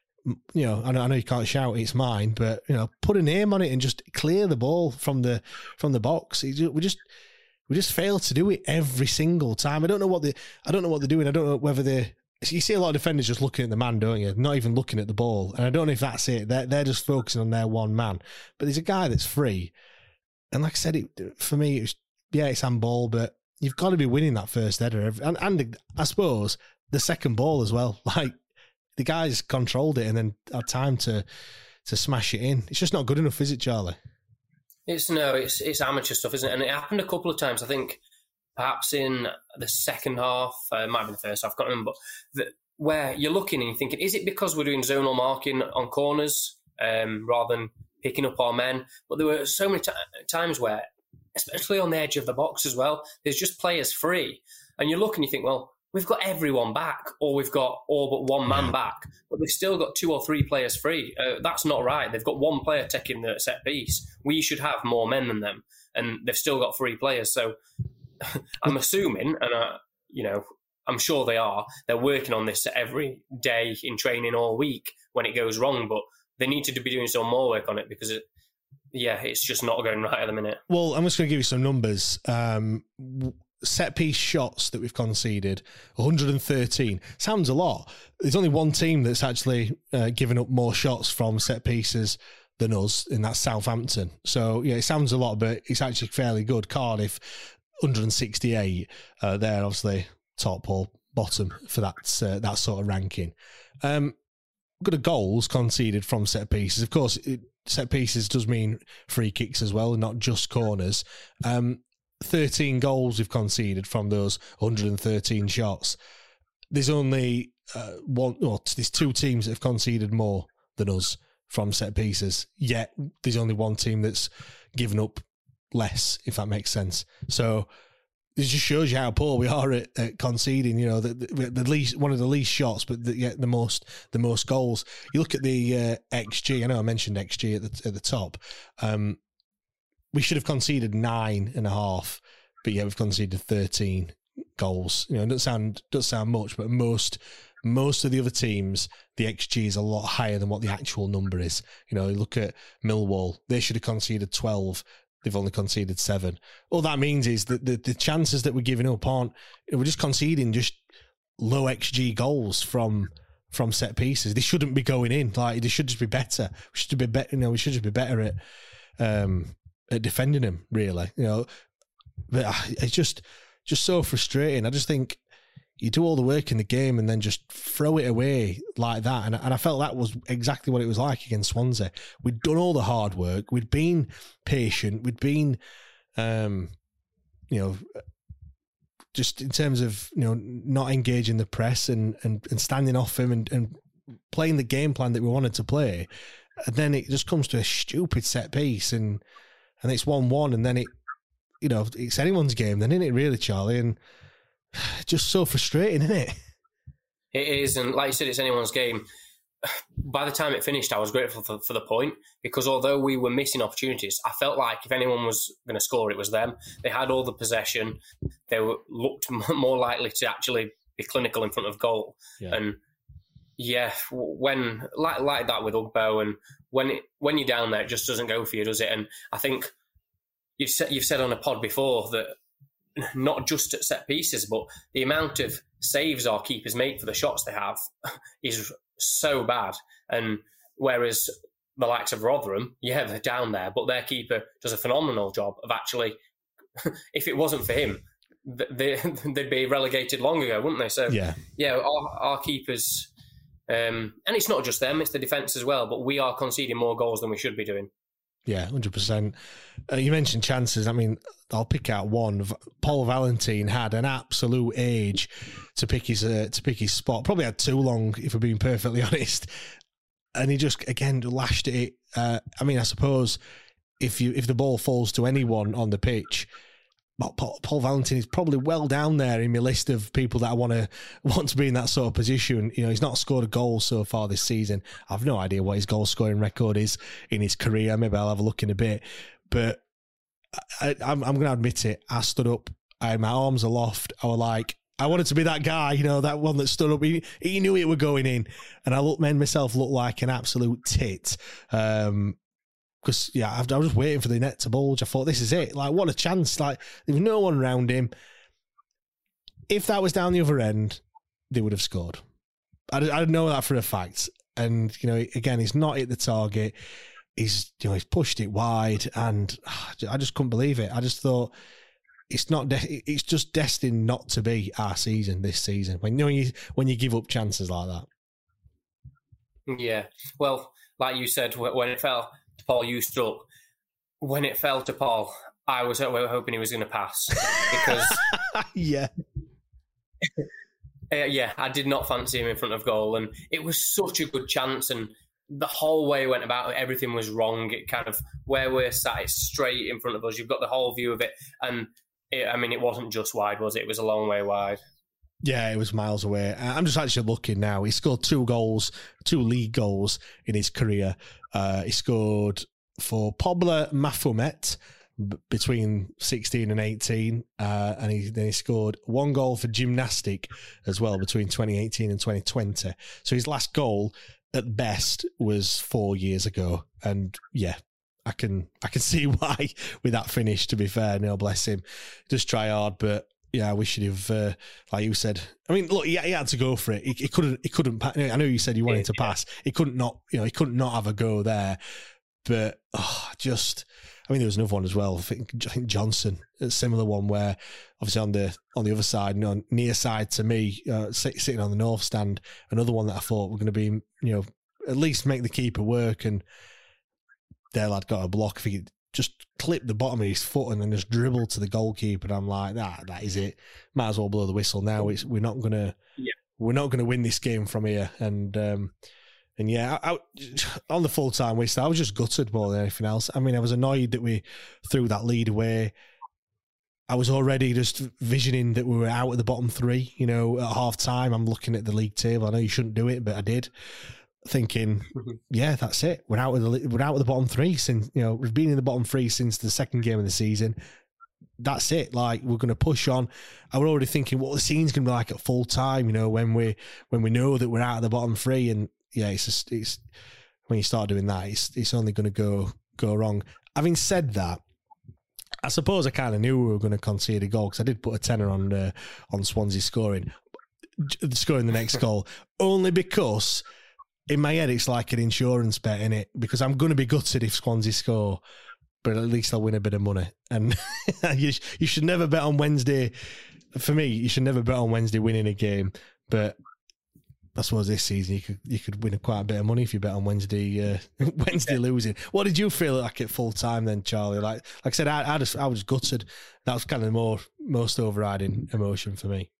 Speaker 5: you know, I know, I know you can't shout, it's mine, but, you know, put a name on it and just clear the ball from the from the box. We just we just fail to do it every single time. I don't know what they I don't know what they're doing. I don't know whether they you see a lot of defenders just looking at the man, don't you? Not even looking at the ball. And I don't know if that's it. They're, they're just focusing on their one man. But there's a guy that's free. And like I said, it for me, it was, yeah, it's handball, but you've got to be winning that first header. And, and I suppose the second ball as well. Like, the guys controlled it and then had time to to smash it in. It's just not good enough, is it, Charlie? It's
Speaker 6: no, it's it's amateur stuff, isn't it? And it happened a couple of times. I think perhaps in the second half, uh, it might have been the first half, I can't remember, but the, where you're looking and you're thinking, is it because we're doing zonal marking on corners um, rather than picking up our men? But there were so many t- times where, especially on the edge of the box as well, there's just players free. And you look and you think, well, we've got everyone back, or we've got all but one man back, but they've still got two or three players free. Uh, that's not right. They've got one player taking the set piece. We should have more men than them, and they've still got three players. So I'm assuming, and I, you know, I'm sure they are, they're working on this every day in training all week when it goes wrong, but they need to be doing some more work on it because it, yeah, it's just not going right at the minute.
Speaker 5: Well, I'm just going to give you some numbers. Um, set piece shots that we've conceded, one hundred thirteen. Sounds a lot. There's only one team that's actually uh, given up more shots from set pieces than us, and that's Southampton. So, yeah, it sounds a lot, but it's actually fairly good. Cardiff, one hundred sixty-eight. Uh, they're obviously top or bottom for that, uh, that sort of ranking. Um, we've got a goals conceded from set pieces. Of course, it, set pieces does mean free kicks as well, not just corners. Um, thirteen goals we've conceded from those one hundred thirteen shots. There's only uh, one, well, there's two teams that have conceded more than us from set pieces, yet there's only one team that's given up less, if that makes sense. So it just shows you how poor we are at, at conceding. You know, the, the, the least one of the least shots, but the, yet the most the most goals. You look at the uh, X G. I know I mentioned X G at the at the top. Um, we should have conceded nine and a half, but yeah, we've conceded thirteen goals. You know, it doesn't sound doesn't sound much, but most most of the other teams, the X G is a lot higher than what the actual number is. You know, you look at Millwall; they should have conceded twelve. They've only conceded seven. All that means is that the, the chances that we're giving up aren't, we're just conceding just low X G goals from from set pieces. They shouldn't be going in. Like, they should just be better. We should be better. You know, we should just be better at um, at defending them. Really, you know. But it's just just so frustrating. I just think you do all the work in the game and then just throw it away like that. And, and I felt that was exactly what it was like against Swansea. We'd done all the hard work. We'd been patient. We'd been, um, you know, just in terms of, you know, not engaging the press and, and, and standing off him and, and playing the game plan that we wanted to play. And then it just comes to a stupid set piece and, and it's one one. And then it, you know, it's anyone's game then, isn't it, really, Charlie? And just so frustrating, isn't it?
Speaker 6: It is, and like you said, it's anyone's game. By the time it finished, I was grateful for, for the point, because although we were missing opportunities, I felt like if anyone was going to score, it was them. They had all the possession. They were, looked more likely to actually be clinical in front of goal. Yeah. And yeah, when like like that with Ugbo, and when it, when you're down there, it just doesn't go for you, does it? And I think you've said, you've said on a pod before that not just at set pieces, but the amount of saves our keepers make for the shots they have is so bad. And whereas the likes of Rotherham, yeah, they're down there, but their keeper does a phenomenal job of actually, if it wasn't for him, they, they'd be relegated long ago, wouldn't they? So, yeah, yeah our, our keepers, um, and it's not just them, it's the defence as well, but we are conceding more goals than we should be doing.
Speaker 5: Yeah, one hundred percent. Uh, you mentioned chances. I mean, I'll pick out one. Paul Valentin had an absolute age to pick his uh, to pick his spot. Probably had too long, if we're being perfectly honest. And he just, again, lashed at it. Uh, I mean, I suppose if you if the ball falls to anyone on the pitch, Paul, Paul Valentin is probably well down there in my list of people that I want to want to be in that sort of position. You know, he's not scored a goal so far this season. I've no idea what his goal scoring record is in his career. Maybe I'll have a look in a bit. But I, I'm, I'm going to admit it. I stood up. I had my arms aloft. I was like, I wanted to be that guy, you know, that one that stood up. He, he knew it were going in. And I looked, made myself look like an absolute tit. Um, Because, yeah, I was just waiting for the net to bulge. I thought, this is it. Like, what a chance. Like, there was no one around him. If that was down the other end, they would have scored. I, I know that for a fact. And, you know, again, he's not hit the target. He's, you know, he's pushed it wide. And I just couldn't believe it. I just thought, it's not, de- it's just destined not to be our season this season. When, you know, you, when you give up chances like that.
Speaker 6: Yeah. Well, like you said, when it fell to Paul, you struck. When it fell to Paul, I was hoping he was going to pass because
Speaker 5: yeah,
Speaker 6: uh, yeah, I did not fancy him in front of goal, and it was such a good chance. And the whole way it went about it, everything was wrong. It kind of where we're sat, it's straight in front of us. You've got the whole view of it, and it, I mean, it wasn't just wide, was it? It was a long way wide.
Speaker 5: Yeah, it was miles away. I'm just actually looking now. He scored two goals, two league goals in his career. Uh, he scored for Pobla Mafumet b- between sixteen and eighteen, uh, and he then he scored one goal for Gymnastic as well between twenty eighteen and twenty twenty. So his last goal, at best, was four years ago. And yeah, I can I can see why with that finish. To be fair, no, bless him, just try hard, but. Yeah, I wish he'd have, uh, like you said. I mean, look, he, he had to go for it. He, he couldn't. He couldn't. I know you said you wanted to pass. He couldn't not. You know, he couldn't not have a go there. But oh, just, I mean, there was another one as well. I think, I think Johnson, a similar one where, obviously on the on the other side, you know, near side to me, uh, sitting on the north stand. Another one that I thought were going to be, you know, at least make the keeper work. And Dale had got a block. If he could just clip the bottom of his foot and then just dribble to the goalkeeper, and I'm like, that that is it. Might as well blow the whistle now. It's we're not gonna yeah. we're not gonna win this game from here. And um, and yeah, I, I, on the full time whistle, I was just gutted more than anything else. I mean, I was annoyed that we threw that lead away. I was already just visioning that we were out at the bottom three. You know, at half time, I'm looking at the league table. I know you shouldn't do it, but I did. Thinking, mm-hmm. yeah, that's it. We're out of the we're out of the bottom three since you know we've been in the bottom three since the second game of the season. That's it. Like we're going to push on. I was already thinking what the scene's going to be like at full time. You know, when we when we know that we're out of the bottom three, and yeah, it's just it's when you start doing that, it's it's only going to go go wrong. Having said that, I suppose I kind of knew we were going to concede a goal because I did put a tenner on uh, on Swansea scoring scoring the next goal only because. In my head, it's like an insurance bet, innit? Because I'm going to be gutted if Swansea score, but at least I'll win a bit of money. And you, you should never bet on Wednesday. For me, you should never bet on Wednesday winning a game. But I suppose this season you could you could win quite a bit of money if you bet on Wednesday uh, Wednesday losing. What did you feel like at full time then, Charlie? Like like I said, I, I just I was gutted. That was kind of the more most overriding emotion for me.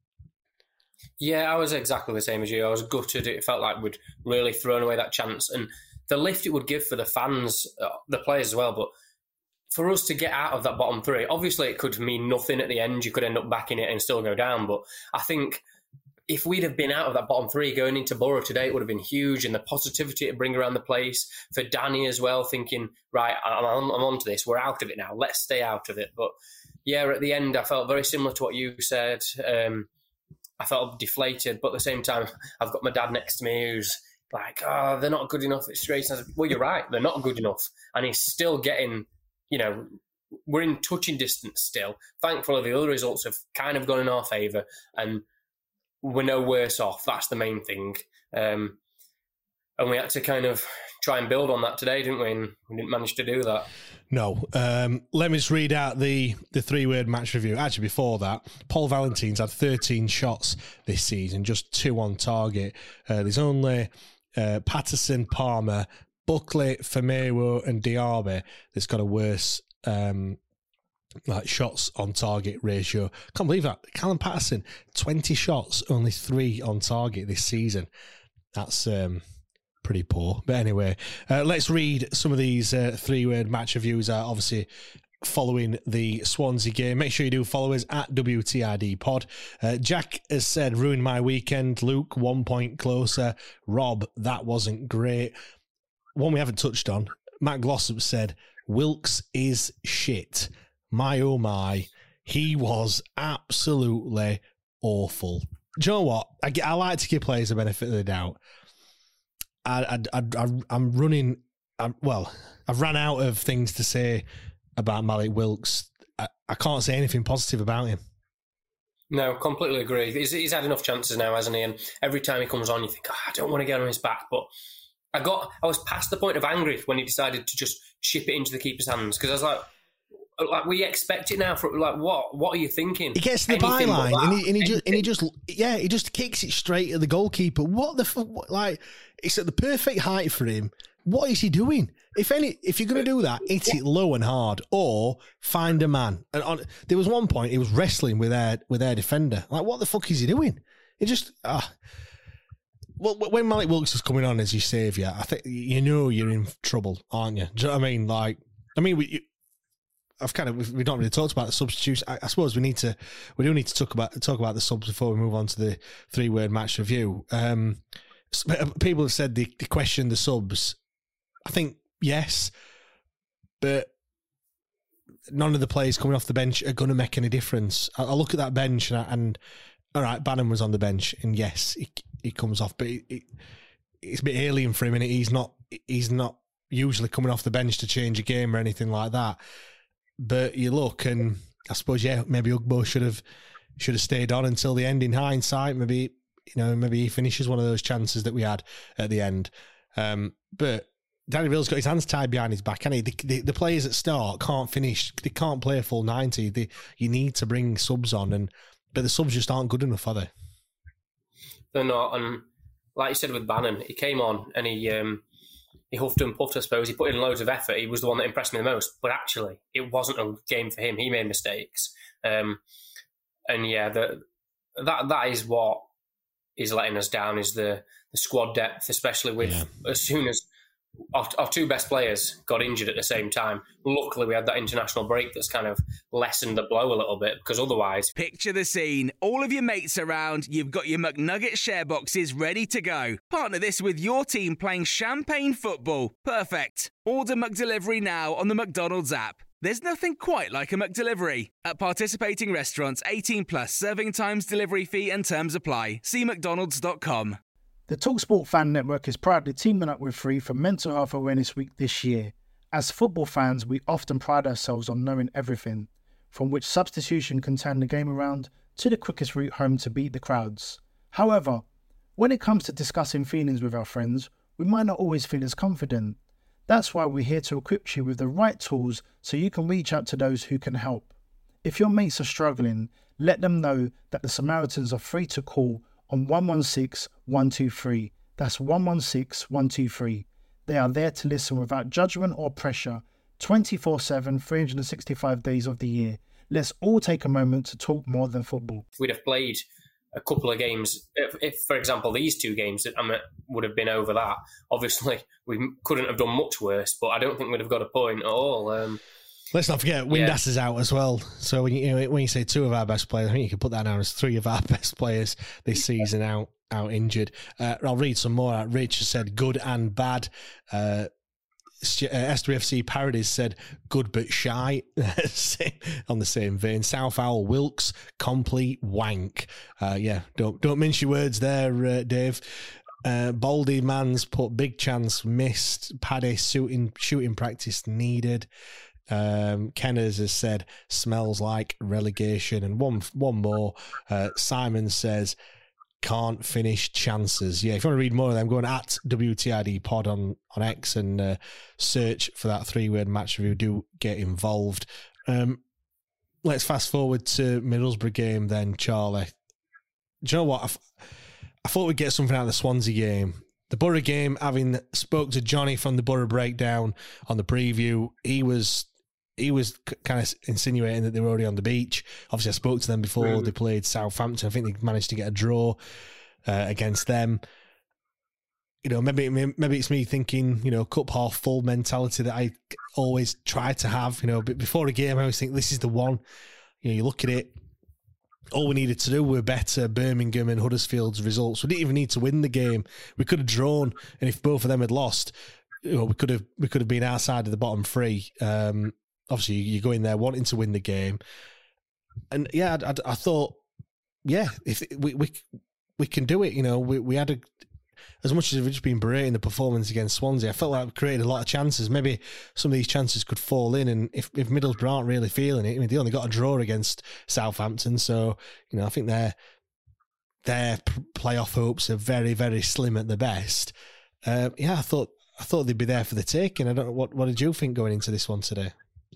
Speaker 6: Yeah, I was exactly the same as you. I was gutted. It felt like we'd really thrown away that chance. And the lift it would give for the fans, uh, the players as well, but for us to get out of that bottom three, obviously it could mean nothing at the end. You could end up back in it and still go down. But I think if we'd have been out of that bottom three going into Borough today, it would have been huge. And the positivity to bring around the place for Danny as well, thinking, right, I'm on, I'm on to this. We're out of it now. Let's stay out of it. But yeah, at the end, I felt very similar to what you said. Um, I felt deflated, but at the same time, I've got my dad next to me who's like, oh, they're not good enough at straight. And I said, well, you're right, they're not good enough. And he's still getting, you know, we're in touching distance still. Thankfully, the other results have kind of gone in our favour and we're no worse off. That's the main thing. Um, and we had to kind of try and build on that today, didn't we? And we didn't manage to do that.
Speaker 5: No. Um, let me just read out the, the three-word match review. Actually, before that, Paul Valentine's had thirteen shots this season, just two on target. Uh, there's only uh, Patterson, Palmer, Buckley, Firmino and Diaby that's got a worse um, like shots on target ratio. Can't believe that. Callum Patterson, twenty shots, only three on target this season. That's... Um, pretty poor. But anyway, uh, let's read some of these uh, three-word match reviews are obviously following the Swansea game. Make sure you do follow us at W T I D Pod. Uh, Jack has said, ruined my weekend. Luke, one point closer. Rob, that wasn't great. One we haven't touched on, Matt Glossop said, Wilkes is shit. My oh my, he was absolutely awful. Do you know what? I, I like to give players the benefit of the doubt. I, I, I, I'm running, I'm, well, I've ran out of things to say about Malik Wilkes. I, I can't say anything positive about him.
Speaker 6: No, completely agree. He's, he's had enough chances now, hasn't he? And every time he comes on, you think, oh, I don't want to get on his back. But I got, I was past the point of angry when he decided to just chip it into the keeper's hands because I was like, like we expect it now. For like, what? What are you thinking?
Speaker 5: He gets to the byline and he and he just and he just yeah, he just kicks it straight at the goalkeeper. What the fuck? Like, it's at the perfect height for him. What is he doing? If any, if you're going to do that, hit it low and hard, or find a man. And on, there was one point he was wrestling with their with their defender. Like, what the fuck is he doing? He just. Uh, well, when Malik Wilkes is coming on as your saviour, I think you know you're in trouble, aren't you? Do you know what I mean? Like, I mean, we. You, I've kind of we've not really talked about the substitutes. I, I suppose we need to we do need to talk about talk about the subs before we move on to the three word match review. Um, people have said they, they question the subs. I think yes, but none of the players coming off the bench are going to make any difference. I, I look at that bench and, I, and all right, Bannon was on the bench, and yes, he, he comes off, but it, it, it's a bit alien for him, and he's not he's not usually coming off the bench to change a game or anything like that. But you look, and I suppose, yeah, maybe Ugbo should have should have stayed on until the end. In hindsight, maybe you know, maybe he finishes one of those chances that we had at the end. Um, but Danny Rill's got his hands tied behind his back, and the, the the players that start can't finish. They can't play a full ninety. They, you need to bring subs on, and but the subs just aren't good enough, are they?
Speaker 6: They're not. And like you said with Bannon, he came on and he um, he huffed and puffed, I suppose. He put in loads of effort. He was the one that impressed me the most. But actually, it wasn't a game for him. He made mistakes. Um, and yeah, the, that that is what is letting us down, is the, the squad depth, especially with yeah. as soon as our, our two best players got injured at the same time. Luckily, we had that international break that's kind of lessened the blow a little bit, because otherwise...
Speaker 2: Picture the scene. All of your mates around, you've got your McNugget share boxes ready to go. Partner this with your team playing champagne football. Perfect. Order McDelivery now on the McDonald's app. There's nothing quite like a McDelivery. At participating restaurants, eighteen plus, serving times, delivery fee and terms apply. See mcdonalds dot com.
Speaker 3: The TalkSport Fan Network is proudly teaming up with Free for Mental Health Awareness Week this year. As football fans, we often pride ourselves on knowing everything, from which substitution can turn the game around to the quickest route home to beat the crowds. However, when it comes to discussing feelings with our friends, we might not always feel as confident. That's why we're here to equip you with the right tools so you can reach out to those who can help. If your mates are struggling, let them know that the Samaritans are free to call on one one six, one two three. That's one one six, one two three. They are there to listen without judgment or pressure, twenty-four seven, three hundred sixty-five days of the year. Let's all take a moment to talk more than football.
Speaker 6: We'd have played a couple of games. If, if for example, these two games I mean, would have been over that. Obviously, we couldn't have done much worse, but I don't think we'd have got a point at all. Um,
Speaker 5: Let's not forget, Windass yeah. is out as well. So when you, you know, when you say two of our best players, I think you can put that down as three of our best players this season out out injured. Uh, I'll read some more out. Rich said good and bad. Uh, S three F C Parodies said good but shy. On the same vein. South Owl Wilkes, complete wank. Uh, yeah, don't don't mince your words there, uh, Dave. Uh, Baldy Man's put big chance missed. Paddy shooting shooting practice needed. Um, Kenners has said smells like relegation, and one one more. Uh, Simon says can't finish chances. Yeah, if you want to read more of them, go on at W T I D Pod on on X and uh, search for that three word match review. Do get involved. Um, let's fast forward to Middlesbrough game then, Charlie. Do you know what? I, f- I thought we'd get something out of the Swansea game. The Borough game, having spoke to Johnny from the Borough Breakdown on the preview, he was he was c- kind of insinuating that they were already on the beach. Obviously, I spoke to them before mm. they played Southampton. I think they managed to get a draw uh, against them. You know, maybe maybe it's me thinking, you know, cup half full mentality that I always try to have. You know, but before a game, I always think this is the one. You know, you look at it. All we needed to do were better Birmingham and Huddersfield's results. We didn't even need to win the game. We could have drawn, and if both of them had lost, you know, we could have we could have been outside of the bottom three. Um, obviously, you go in there wanting to win the game, and yeah, I, I, I thought, yeah, if we we we can do it. You know, we we had a. As much as we've just been berating the performance against Swansea, I felt like we created a lot of chances. Maybe some of these chances could fall in, and if, if Middlesbrough aren't really feeling it, I mean, they only got a draw against Southampton, so you know I think their their playoff hopes are very, very slim at the best. Uh, yeah, I thought I thought they'd be there for the taking. I don't know what what did you think going into this one today?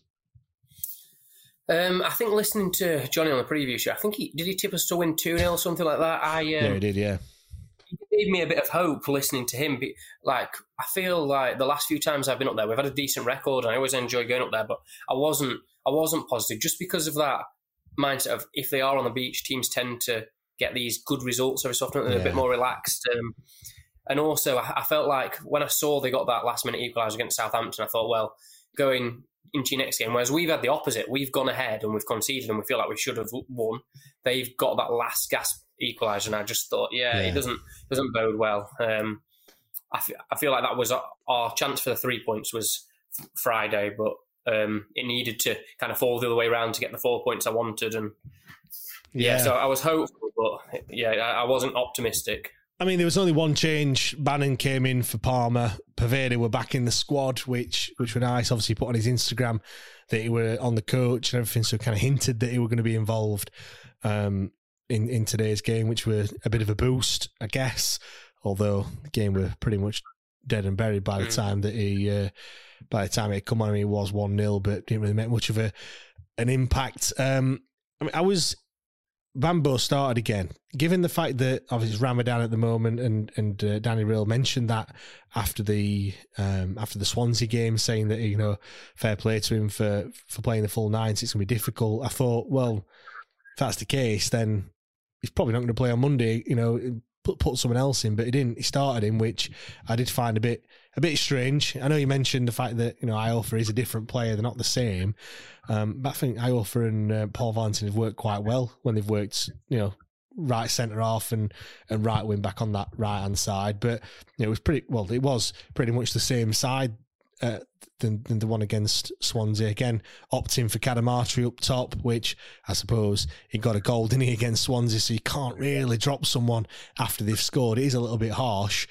Speaker 6: Um, I think listening to Johnny on the preview show, I think he did he tip us to win two nil or something like that. I um,
Speaker 5: yeah, he did, yeah.
Speaker 6: It gave me a bit of hope listening to him. Like, I feel like the last few times I've been up there, we've had a decent record, and I always enjoy going up there. But I wasn't, I wasn't positive just because of that mindset of if they are on the beach, teams tend to get these good results every so often. They're yeah. a bit more relaxed, um, and also I, I felt like when I saw they got that last minute equaliser against Southampton, I thought, well, going into your next game, whereas we've had the opposite, we've gone ahead and we've conceded, and we feel like we should have won. They've got that last gasp equaliser, and I just thought, yeah, yeah. it doesn't doesn't bode well. Um, I, f- I feel like that was our, our chance for the three points was f- Friday, but um, it needed to kind of fall the other way around to get the four points I wanted, and yeah, yeah so I was hopeful, but yeah, I, I wasn't optimistic.
Speaker 5: I mean, there was only one change. Bannon came in for Palmer. Pavetta were back in the squad, which which were nice. Obviously, put on his Instagram that he were on the coach and everything, so kind of hinted that he were going to be involved um, in, in today's game, which were a bit of a boost, I guess. Although the game were pretty much dead and buried by the time that he, uh, by the time it come on, he was one nil, but didn't really make much of a an impact. Um, I mean, I was Bambo started again. Given the fact that obviously it's Ramadan at the moment, and and uh, Danny Röhl mentioned that after the um, after the Swansea game, saying that, you know, fair play to him for for playing the full ninety, it's going to be difficult. I thought, well, if that's the case, then he's probably not going to play on Monday. You know, put put someone else in, but he didn't. He started him, which I did find a bit a bit strange. I know you mentioned the fact that, you know, Iorfa is a different player; they're not the same. Um, but I think Iorfa and uh, Paul Valentin have worked quite well when they've worked, you know, right centre half and, and right wing back on that right hand side. But, you know, it was pretty well. It was pretty much the same side uh, than, than the one against Swansea. Again, opting for Cadamarteri up top, which I suppose he got a goal, didn't he, against Swansea? So you can't really drop someone after they've scored. It is a little bit harsh.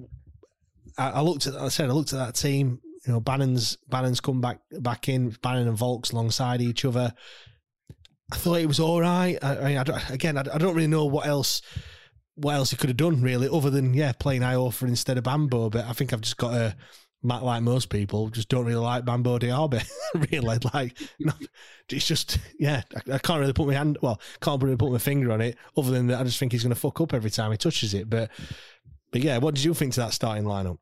Speaker 5: I, I looked at, I said, I looked at that team. You know, Bannon's Bannon's come back back in. Bannon and Volks alongside each other. I thought it was all right. I, I mean, I don't, again, I, I don't really know what else what else he could have done really, other than yeah, playing Iorfa instead of Bambo. But I think I've just got a like most people, just don't really like Bambo Diaby. Really, like, you know, it's just yeah, I, I can't really put my hand. Well, can't really put my finger on it, other than that I just think he's going to fuck up every time he touches it. But but yeah, what did you think to that starting lineup?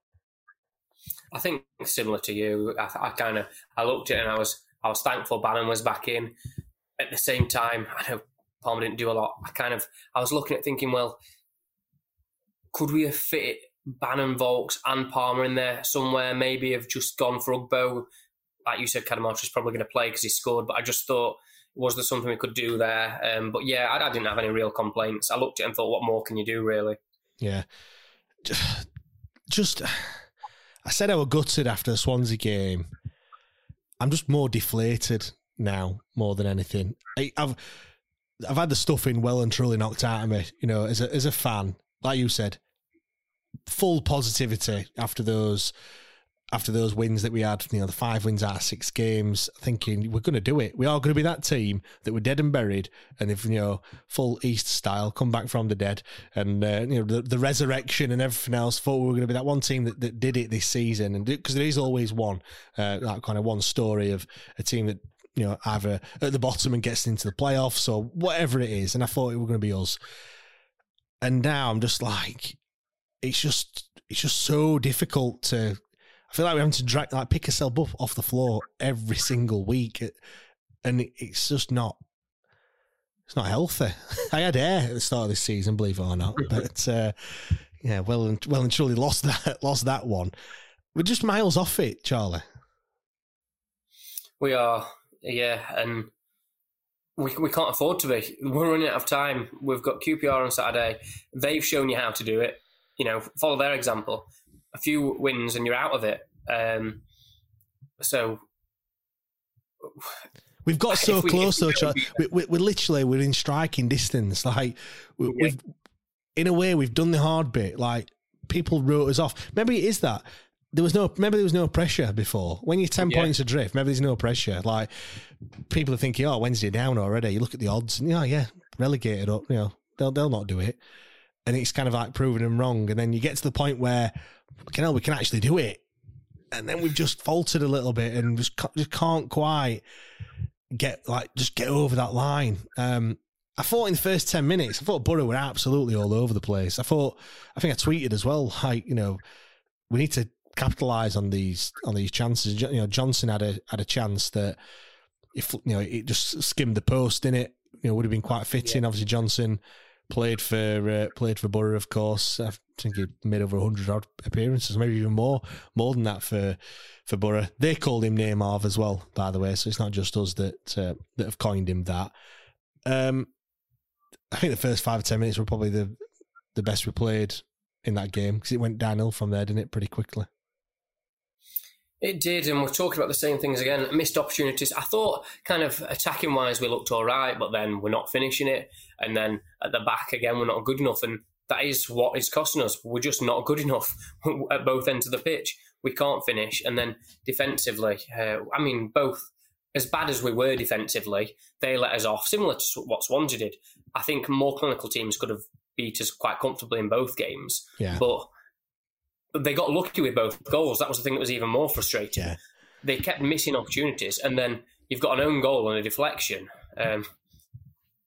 Speaker 6: I think similar to you, I, I kind of I looked at it and I was I was thankful Bannon was back in. At the same time, I know Palmer didn't do a lot. I kind of I was looking at thinking, well, could we have fit Bannon, Volks, and Palmer in there somewhere? Maybe have just gone for Ugbo. Like you said, Cadamarteri's probably going to play because he scored. But I just thought, was there something we could do there? Um, but yeah, I, I didn't have any real complaints. I looked at it and thought, what more can you do, really? Yeah,
Speaker 5: just. just I said I was gutted after the Swansea game. I'm just more deflated now, more than anything. I, I've I've had the stuffing well and truly knocked out of me. You know, as a as a fan, like you said, full positivity after those after those wins that we had. You know, the five wins out of six games. Thinking we're going to do it. We are going to be that team that were dead and buried, and if, you know, full East style, come back from the dead, and uh, you know, the, the resurrection and everything else. Thought we were going to be that one team that, that did it this season, and because there is always one uh, that kind of one story of a team that, you know, either at the bottom and gets into the playoffs or whatever it is. And I thought it were going to be us, and now I'm just like, it's just it's just so difficult to. I feel like we're having to drag, like, pick ourselves up off the floor every single week, and it's just not. It's not healthy. I had air at the start of this season, believe it or not, but uh, yeah, well and well and truly lost that lost that one. We're just miles off it, Charlie.
Speaker 6: We are, yeah, and we we can't afford to be. We're running out of time. We've got Q P R on Saturday. They've shown you how to do it. You know, follow their example. A few wins and you're out of it. Um, so
Speaker 5: we've got so we, close, though. We, we, we, we're literally we're in striking distance. Like we, yeah. we've, in a way, we've done the hard bit. Like people wrote us off. Maybe it is that there was no. Maybe there was no pressure before. When you're ten yeah. points adrift, maybe there's no pressure. Like people are thinking, "Oh, Wednesday down already." You look at the odds, and yeah, yeah, relegated up. You know, they'll they'll not do it, and it's kind of like proving them wrong. And then you get to the point where, you know, we can actually do it. And then we've just faltered a little bit and just just can't quite get like just get over that line. Um, I thought in the first ten minutes, I thought Borough were absolutely all over the place. I thought, I think I tweeted as well, like, you know, we need to capitalise on these on these chances. You know, Johnson had a had a chance that if you know it just skimmed the post, in it, you know, would have been quite fitting. Yeah. Obviously, Johnson played for uh, played for Borough, of course. I think he made over a hundred odd appearances, maybe even more, more than that for for Borough. They called him Neymar as well, by the way. So it's not just us that uh, that have coined him that. Um, I think the first five or ten minutes were probably the the best we played in that game, because it went downhill from there, didn't it? Pretty quickly.
Speaker 6: It did, and we're talking about the same things again. Missed opportunities. I thought, kind of attacking wise, we looked all right, but then we're not finishing it. And then at the back again, we're not good enough, and that is what is costing us. We're just not good enough at both ends of the pitch. We can't finish, and then defensively, uh, I mean, both as bad as we were defensively, they let us off, similar to what Swansea did. I think more clinical teams could have beat us quite comfortably in both games,
Speaker 5: yeah.
Speaker 6: but they got lucky with both goals. That was the thing that was even more frustrating.
Speaker 5: Yeah.
Speaker 6: They kept missing opportunities, and then you've got an own goal and a deflection. Um,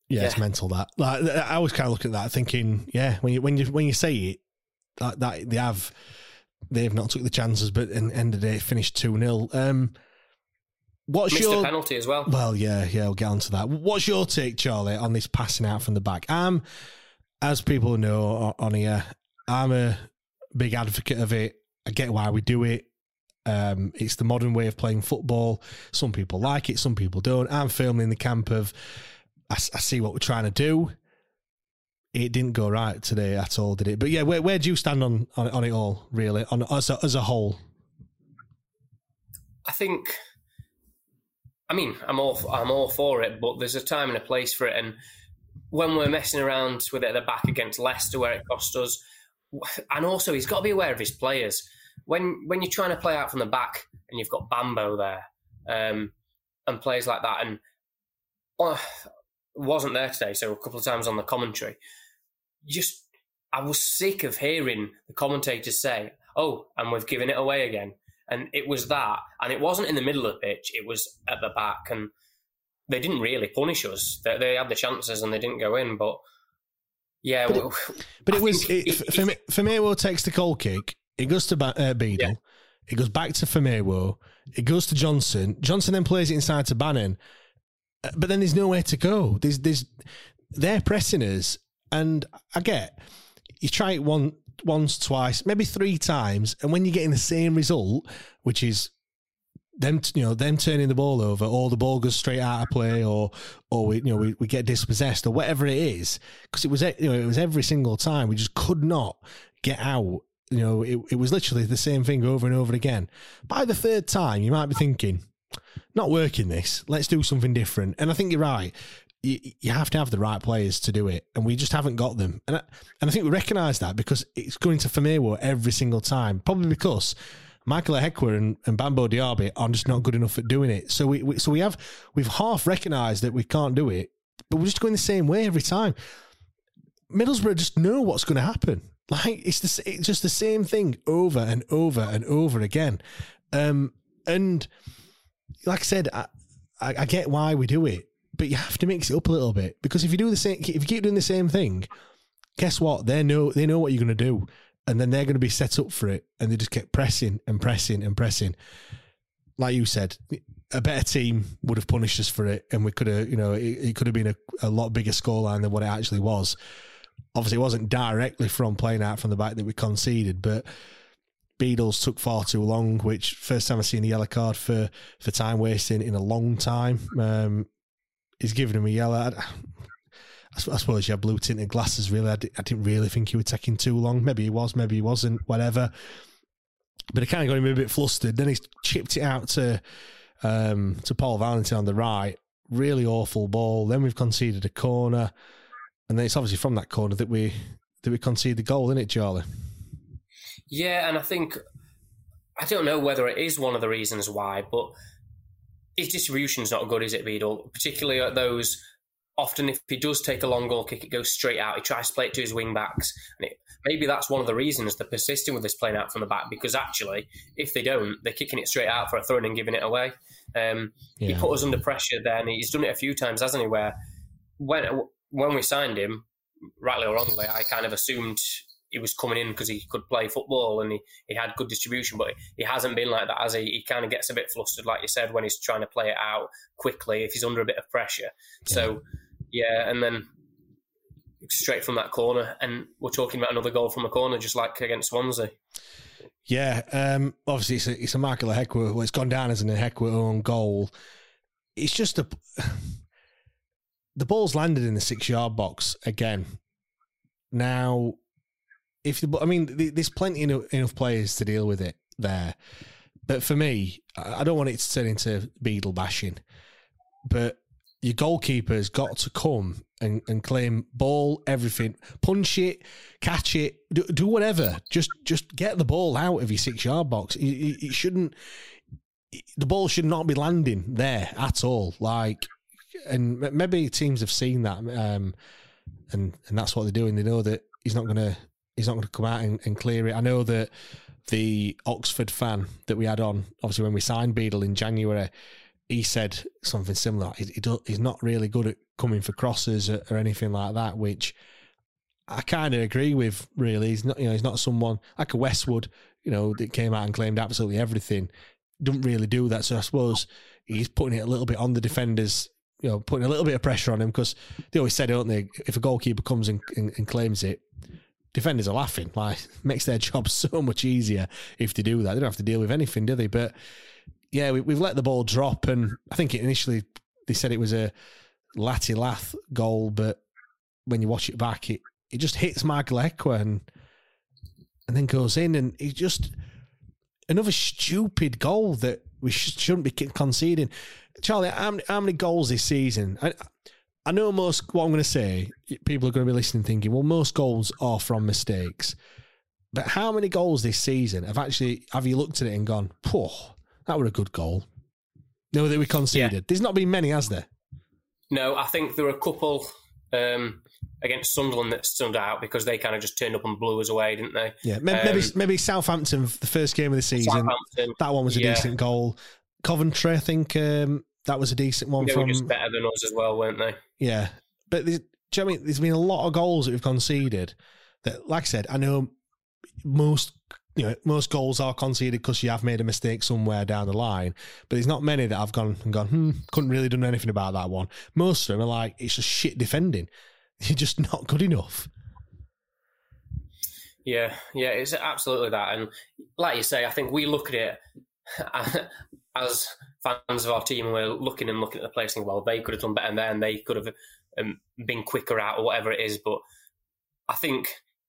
Speaker 5: Yeah,
Speaker 6: Yeah.
Speaker 5: it's mental that. Like, I always kind of look at that thinking, yeah, when you when you when you say it, that, that they have they've not took the chances, but in the end of the day, it finished two nil. Um, what's
Speaker 6: Missed
Speaker 5: your
Speaker 6: a penalty as well.
Speaker 5: Well, yeah, yeah, we'll get onto that. What's your take, Charlie, on this passing out from the back? I'm, as people know on here, I'm a big advocate of it. I get why we do it. Um, it's the modern way of playing football. Some people like it, some people don't. I'm firmly in the camp of I, I see what we're trying to do. It didn't go right today at all, did it? But yeah, where where do you stand on on, on it all, really, on as a, as a whole?
Speaker 6: I think, I mean, I'm all I'm all for it, but there's a time and a place for it. And when we're messing around with it at the back against Leicester, where it cost us, and also he's got to be aware of his players. When when you're trying to play out from the back and you've got Bambo there um, and players like that, and uh, wasn't there today, so a couple of times on the commentary, just I was sick of hearing the commentators say, "Oh, and we've given it away again." And it was that, and it wasn't in the middle of the pitch; it was at the back, and they didn't really punish us. They, they had the chances and they didn't go in, but yeah.
Speaker 5: But
Speaker 6: well,
Speaker 5: it, but it was it,
Speaker 6: it,
Speaker 5: for me. Firmino takes the goal kick. It goes to uh, Beadle. Yeah. It goes back to Firmino. It goes to Johnson. Johnson then plays it inside to Bannon. But then there's nowhere to go. There's, there's, they're pressing us, and I get you try it one, once, twice, maybe three times, and when you're getting the same result, which is them, you know, them turning the ball over, or the ball goes straight out of play, or, or we, you know, we, we get dispossessed, or whatever it is, because it was, you know, it was every single time we just could not get out. You know, it, it was literally the same thing over and over again. By the third time, you might be thinking, not working this, let's do something different. And I think you're right. You, you have to have the right players to do it, and we just haven't got them. And I, and I think we recognise that because it's going to Firmino every single time, probably because Michael Ehekwe and, and Bambo Diaby are just not good enough at doing it. So we, we so we have we've half recognised that we can't do it, but we're just going the same way every time. Middlesbrough just know what's going to happen. Like it's the, it's just the same thing over and over and over again. Um, and like I said, I, I, I get why we do it, but you have to mix it up a little bit, because if you do the same, if you keep doing the same thing, guess what? They know they know what you're going to do, and then they're going to be set up for it, and they just get pressing and pressing and pressing. Like you said, a better team would have punished us for it, and we could have, you know, it, it could have been a, a lot bigger scoreline than what it actually was. Obviously, it wasn't directly from playing out from the back that we conceded, but Beadles took far too long, which first time I've seen a yellow card for, for time wasting in a long time. Um, he's given him a yellow. I, I suppose you have blue tinted glasses, really. I, di- I didn't really think he was taking too long. Maybe he was, maybe he wasn't, whatever. But it kind of got him a bit flustered. Then he chipped it out to um, to Paul Valentin on the right. Really awful ball. Then we've conceded a corner. And then it's obviously from that corner that we that we concede the goal, isn't it, Charlie?
Speaker 6: Yeah, and I think, I don't know whether it is one of the reasons why, but his distribution's not good, is it, Beadle? Particularly at those, often if he does take a long goal kick, it goes straight out. He tries to play it to his wing-backs. And it, maybe that's one of the reasons they're persisting with this playing out from the back, because actually, if they don't, they're kicking it straight out for a throw and giving it away. Um, yeah. He put us under pressure then. He's done it a few times, hasn't he, where when... When we signed him, rightly or wrongly, I kind of assumed he was coming in because he could play football and he, he had good distribution, but he hasn't been like that, as he? He kind of gets a bit flustered, like you said, when he's trying to play it out quickly, if he's under a bit of pressure. Yeah. So, yeah, and then straight from that corner, and we're talking about another goal from a corner, just like against Swansea.
Speaker 5: Yeah, um, obviously it's a, it's a Michael Ehekwe. Well, it's gone down as an Ehekwe own goal. It's just a... The ball's landed in the six-yard box again. Now, if the, I mean, there's plenty enough, enough players to deal with it there. But for me, I don't want it to turn into Beadle bashing. But your goalkeeper's got to come and, and claim ball, everything, punch it, catch it, do, do whatever. Just just get the ball out of your six-yard box. It, it shouldn't. The ball should not be landing there at all. Like. And maybe teams have seen that, um, and and that's what they're doing. They know that he's not gonna he's not gonna come out and, and clear it. I know that the Oxford fan that we had on, obviously when we signed Beadle in January, he said something similar. He, he do, he's not really good at coming for crosses or, or anything like that, which I kind of agree with. Really, he's not. You know, he's not someone like a Westwood. You know, that came out and claimed absolutely everything. Doesn't really do that. So I suppose he's putting it a little bit on the defenders. You know, putting a little bit of pressure on him, because they always said, don't they? If a goalkeeper comes and, and, and claims it, defenders are laughing. Like, makes their job so much easier if they do that. They don't have to deal with anything, do they? But yeah, we, we've let the ball drop, and I think it initially they said it was a Lati Lath goal, but when you watch it back, it, it just hits Michael Ekwa and and then goes in, and it's just another stupid goal that we sh- shouldn't be conceding. Charlie, how many, how many goals this season? I, I know most, what I'm going to say, people are going to be listening thinking, well, most goals are from mistakes. But how many goals this season have actually, have you looked at it and gone, oh, that were a good goal? No, that we conceded. Yeah. There's not been many, has there?
Speaker 6: No, I think there were a couple um, against Sunderland that stood out because they kind of just turned up and blew us away, didn't they?
Speaker 5: Yeah, maybe um, maybe Southampton, the first game of the season, that one was a yeah. decent goal. Coventry, I think um, that was a decent one.
Speaker 6: They
Speaker 5: from,
Speaker 6: were just better than us as well, weren't they?
Speaker 5: Yeah. But there's, do you know what I mean? There's been a lot of goals that we've conceded that, like I said, I know most you know most goals are conceded because you have made a mistake somewhere down the line, but there's not many that I've gone and gone, hmm, couldn't really done anything about that one. Most of them are like, it's just shit defending. You're just not good enough.
Speaker 6: Yeah, yeah, it's absolutely that. And like you say, I think we look at it as fans of our team, and we're looking and looking at the place and well, they could have done better there and they could have um, been quicker out or whatever it is. But I think,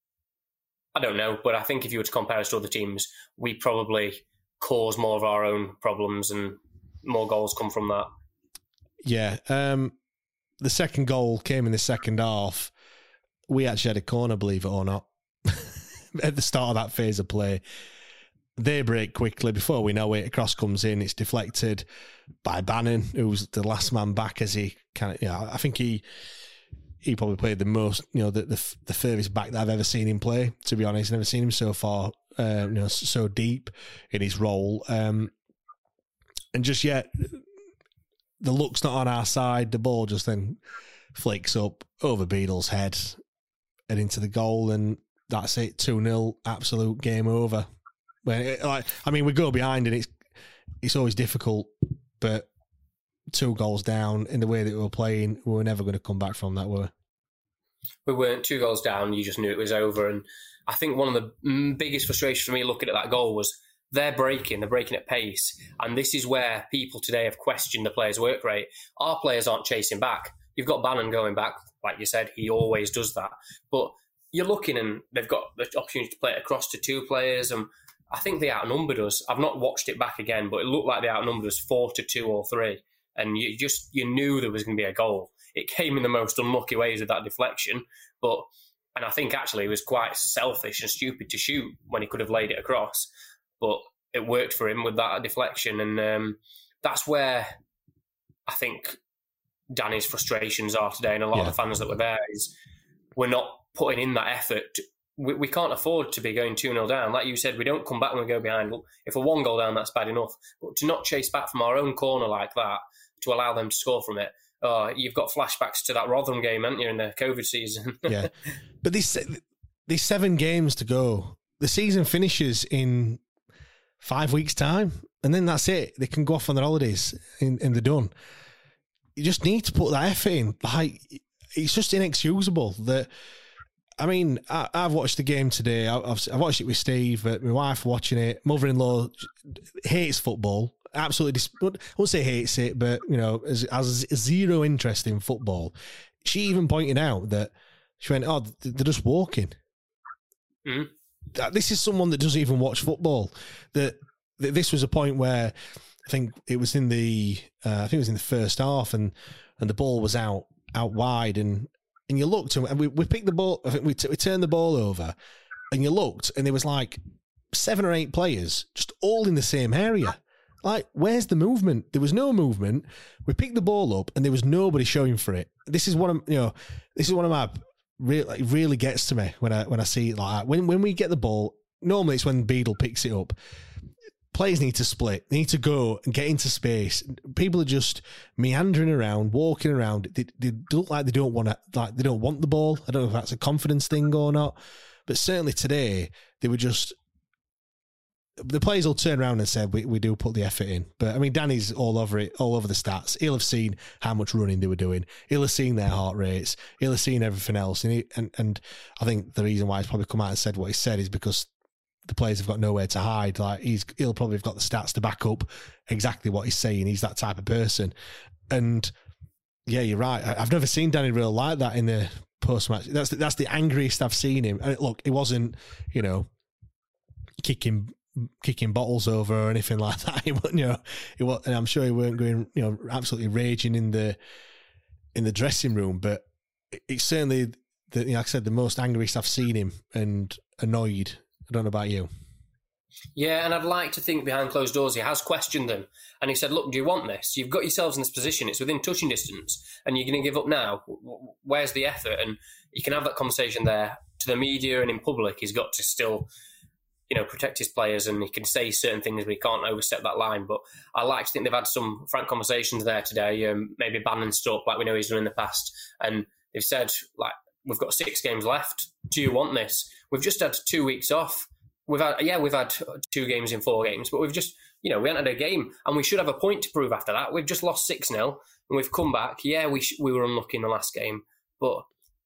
Speaker 6: I don't know, but I think if you were to compare us to other teams, we probably cause more of our own problems and more goals come from that.
Speaker 5: Yeah. Um, the second goal came in the second half. We actually had a corner, believe it or not, at the start of that phase of play. They break quickly. Before we know it, a cross comes in. It's deflected by Bannon, who's the last man back as he kind of, yeah, I think he he probably played the most, you know, the, the the furthest back that I've ever seen him play, to be honest. I've never seen him so far, uh, you know, so deep in his role. Um, and just yet, the luck's not on our side. The ball just then flicks up over Beadle's head and into the goal, and that's it, two nil, absolute game over. When it, like, I mean, we go behind and it's it's always difficult, but two goals down in the way that we were playing, we were never going to come back from that, were we?
Speaker 6: We weren't. Two goals down, you just knew it was over. And I think one of the biggest frustrations for me looking at that goal was they're breaking, they're breaking at pace. And this is where people today have questioned the players' work rate. Our players aren't chasing back. You've got Bannon going back, like you said, he always does that. But you're looking and they've got the opportunity to play it across to two players, and I think they outnumbered us. I've not watched it back again, but it looked like they outnumbered us four to two or three. And you just, you knew there was going to be a goal. It came in the most unlucky ways with that deflection. But, and I think actually it was quite selfish and stupid to shoot when he could have laid it across. But it worked for him with that deflection. And um, that's where I think Danny's frustrations are today, and a lot yeah. of the fans that were there, is we're not putting in that effort. To, We, we can't afford to be going two nil down. Like you said, we don't come back when we go behind. If we're one goal down, that's bad enough. But to not chase back from our own corner like that, to allow them to score from it, oh, you've got flashbacks to that Rotherham game, haven't you, in the COVID season?
Speaker 5: Yeah. But these, these seven games to go, the season finishes in five weeks' time, and then that's it. They can go off on their holidays and, and they're done. You just need to put that effort in. Like, it's just inexcusable that... I mean, I, I've watched the game today. I, I've, I've watched it with Steve, but my wife watching it. Mother-in-law hates football. Absolutely, dis- I won't say hates it, but, you know, has, has zero interest in football. She even pointed out that she went, oh, they're just walking. Mm-hmm. This is someone that doesn't even watch football. That, that this was a point where I think it was in the, uh, I think it was in the first half, and and the ball was out out wide, and. And you looked, and we, we picked the ball, I think we, t- we turned the ball over, and you looked, and there was like seven or eight players just all in the same area. Like, where's the movement? There was no movement. We picked the ball up, and there was nobody showing for it. This is one of, you know, this is one of my, really, it really gets to me when I when I see it like that. When, when we get the ball, normally it's when Beadle picks it up. players need to split. They need to go and get into space. People are just meandering around, walking around. They, they look like they don't want to, like they don't want the ball. I don't know if that's a confidence thing or not, but certainly today they were just. The players will turn around and say, we, we do put the effort in. But, I mean, Danny's all over it, all over the stats. He'll have seen how much running they were doing. He'll have seen their heart rates. He'll have seen everything else. And, he, and, and I think the reason why he's probably come out and said what he said is because the players have got nowhere to hide. Like he's, He'll probably have got the stats to back up exactly what he's saying. He's that type of person. And, yeah, you're right. I've never seen Danny real like that in the post-match. That's the, that's the angriest I've seen him. And look, it wasn't, you know, kicking... kicking bottles over or anything like that. He, you know, he was, and I'm sure he weren't going, you know, absolutely raging in the in the dressing room. But it's certainly, the, you know, like I said, the most angriest I've seen him and annoyed. I don't know about you.
Speaker 6: Yeah, and I'd like to think behind closed doors he has questioned them. And he said, look, do you want this? You've got yourselves in this position. It's within touching distance. And you're going to give up now. Where's the effort? And you can have that conversation there. To the media and in public, he's got to still... you know, protect his players, and he can say certain things, but he can't overstep that line. But I like to think they've had some frank conversations there today, um, maybe Bannon stuff like we know he's done in the past. And they've said, like, we've got six games left. Do you want this? We've just had two weeks off. We've had, yeah, we've had two games in four games, but we've just, you know, we haven't had a game, and we should have a point to prove after that. We've just lost six nil, and we've come back. Yeah, we sh- we were unlucky in the last game, but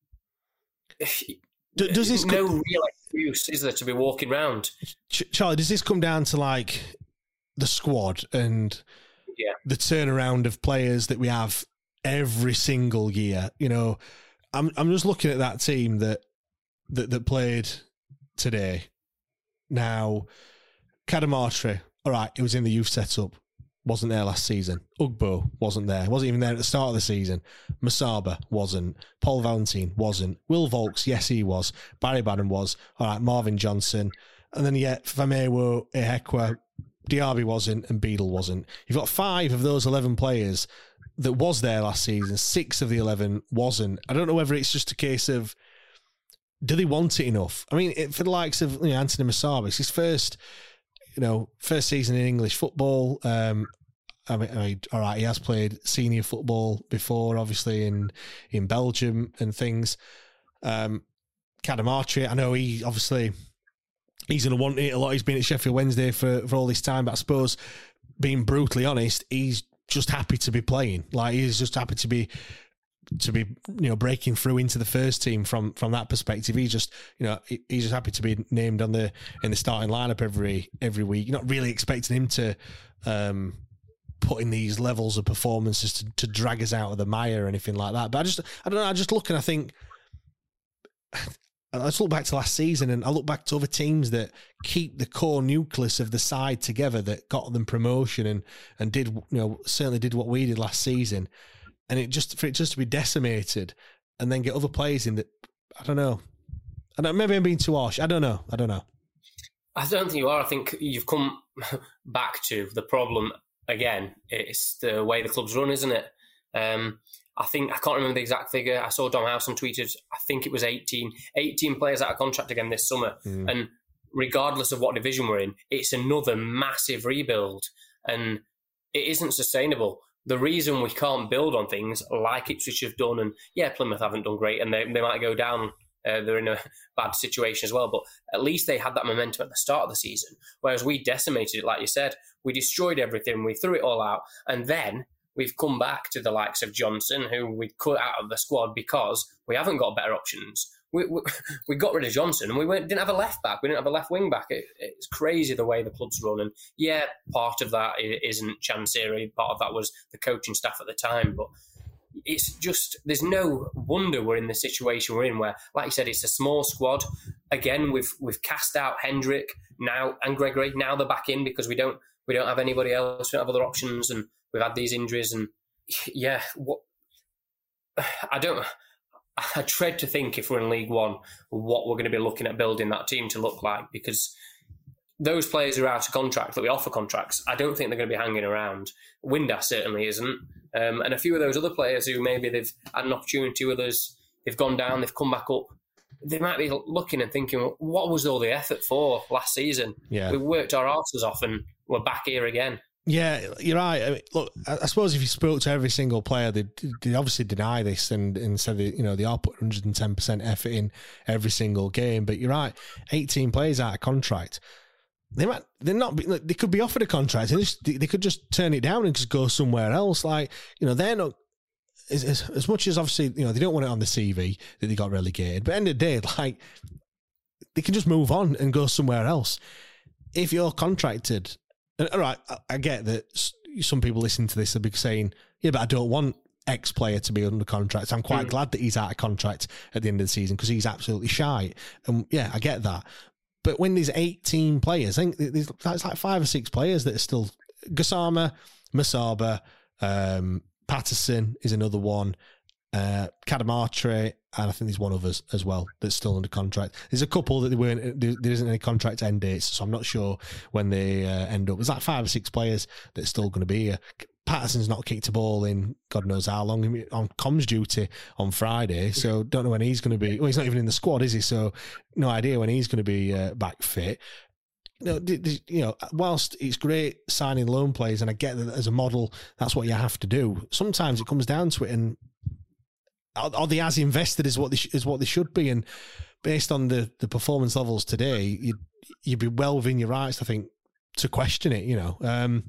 Speaker 5: does this
Speaker 6: no
Speaker 5: co-
Speaker 6: real excuse, is there, to be walking around?
Speaker 5: Charlie, does this come down to like the squad and
Speaker 6: yeah.
Speaker 5: the turnaround of players that we have every single year? You know, I'm I'm just looking at that team that that, that played today. Now, Cadamartri, all right, it was in the youth setup. Wasn't there last season. Ugbo wasn't there. Wasn't even there at the start of the season. Masaba wasn't. Paul Valentine wasn't. Will Volks, yes, he was. Barry Bannon was. All right, Marvin Johnson. And then, yeah, Famewo, Ehekwa, Diaby wasn't, and Beadle wasn't. You've got five of those eleven players that was there last season. Six of the eleven wasn't. I don't know whether it's just a case of, do they want it enough? I mean, it, for the likes of, you know, Anthony Masaba, it's his first... you know, first season in English football. Um, I mean, I mean, all right, he has played senior football before, obviously in in Belgium and things. Um, Cadamartri, I know he obviously he's going to want it a lot. He's been at Sheffield Wednesday for for all this time, but I suppose, being brutally honest, he's just happy to be playing. Like he's just happy to be. to be, you know, breaking through into the first team from from that perspective. He's just, you know, he's just happy to be named on the in the starting lineup every every week. You're not really expecting him to um, put in these levels of performances to, to drag us out of the mire or anything like that. But I just, I don't know, I just look and I think, I just look back to last season and I look back to other teams that keep the core nucleus of the side together that got them promotion and and did, you know, certainly did what we did last season. And it just for it just to be decimated and then get other players in that, I don't know. I don't, maybe I'm being too harsh. I don't know. I don't know.
Speaker 6: I don't think you are. I think you've come back to the problem again. It's the way the club's run, isn't it? Um, I think, I can't remember the exact figure. I saw Dom Howson tweeted, I think it was eighteen, eighteen players out of contract again this summer. Mm. And regardless of what division we're in, it's another massive rebuild. And it isn't sustainable. The reason we can't build on things like Ipswich have done, and yeah, Plymouth haven't done great, and they they might go down. Uh, they're in a bad situation as well, but at least they had that momentum at the start of the season. Whereas we decimated it, like you said, we destroyed everything, we threw it all out, and then we've come back to the likes of Johnson, who we cut out of the squad because we haven't got better options. We we, we got rid of Johnson and we went, didn't have a left back. We didn't have a left wing back. It, it's crazy the way the club's run. And yeah, part of that isn't Chansiri. Part of that was the coaching staff at the time. But it's just, there's no wonder we're in the situation we're in where, like you said, it's a small squad. Again, we've we've cast out Hendrick now and Gregory. Now they're back in because we don't we don't have anybody else. We don't have other options, and we've had these injuries. And yeah, what I don't. I dread to think if we're in League One, what we're going to be looking at building that team to look like, because those players who are out of contract, that we offer contracts, I don't think they're going to be hanging around. Windass certainly isn't. Um, and a few of those other players who maybe they've had an opportunity with us, they've gone down, they've come back up, they might be looking and thinking, what was all the effort for last season?
Speaker 5: Yeah.
Speaker 6: We worked our arses off and we're back here again.
Speaker 5: Yeah, you're right. I mean, look, I suppose if you spoke to every single player, they they obviously deny this and, and said that, you know, they are putting one hundred ten percent effort in every single game. But you're right, eighteen players out of contract. They might, they're not, they could be offered a contract and just, they could just turn it down and just go somewhere else. Like, you know, they're not, as, as, as much as obviously, you know, they don't want it on the C V that they got relegated. But at the end of the day, like, they can just move on and go somewhere else. If you're contracted, all right, I get that some people listening to this will be saying, yeah, but I don't want X player to be under contract. I'm quite mm. glad that he's out of contract at the end of the season because he's absolutely shy. And yeah, I get that. But when there's eighteen players, I think there's that's like five or six players that are still... Gassama, Masaba, um, Patterson is another one, uh, Cadamartre, and I think there's one others as well that's still under contract. There's a couple that they weren't, there, there isn't any contract end dates, so I'm not sure when they uh, end up. There's like five or six players that's still going to be here. Patterson's not kicked a ball in God knows how long on comms duty on Friday, so don't know when he's going to be. Well, he's not even in the squad, is he? So no idea when he's going to be uh, back fit. You know, you know, whilst it's great signing loan players, and I get that as a model, that's what you have to do. Sometimes it comes down to it, and are they as invested as what they sh- as what they should be? And based on the, the performance levels today, you'd you'd be well within your rights, I think, to question it. You know, um,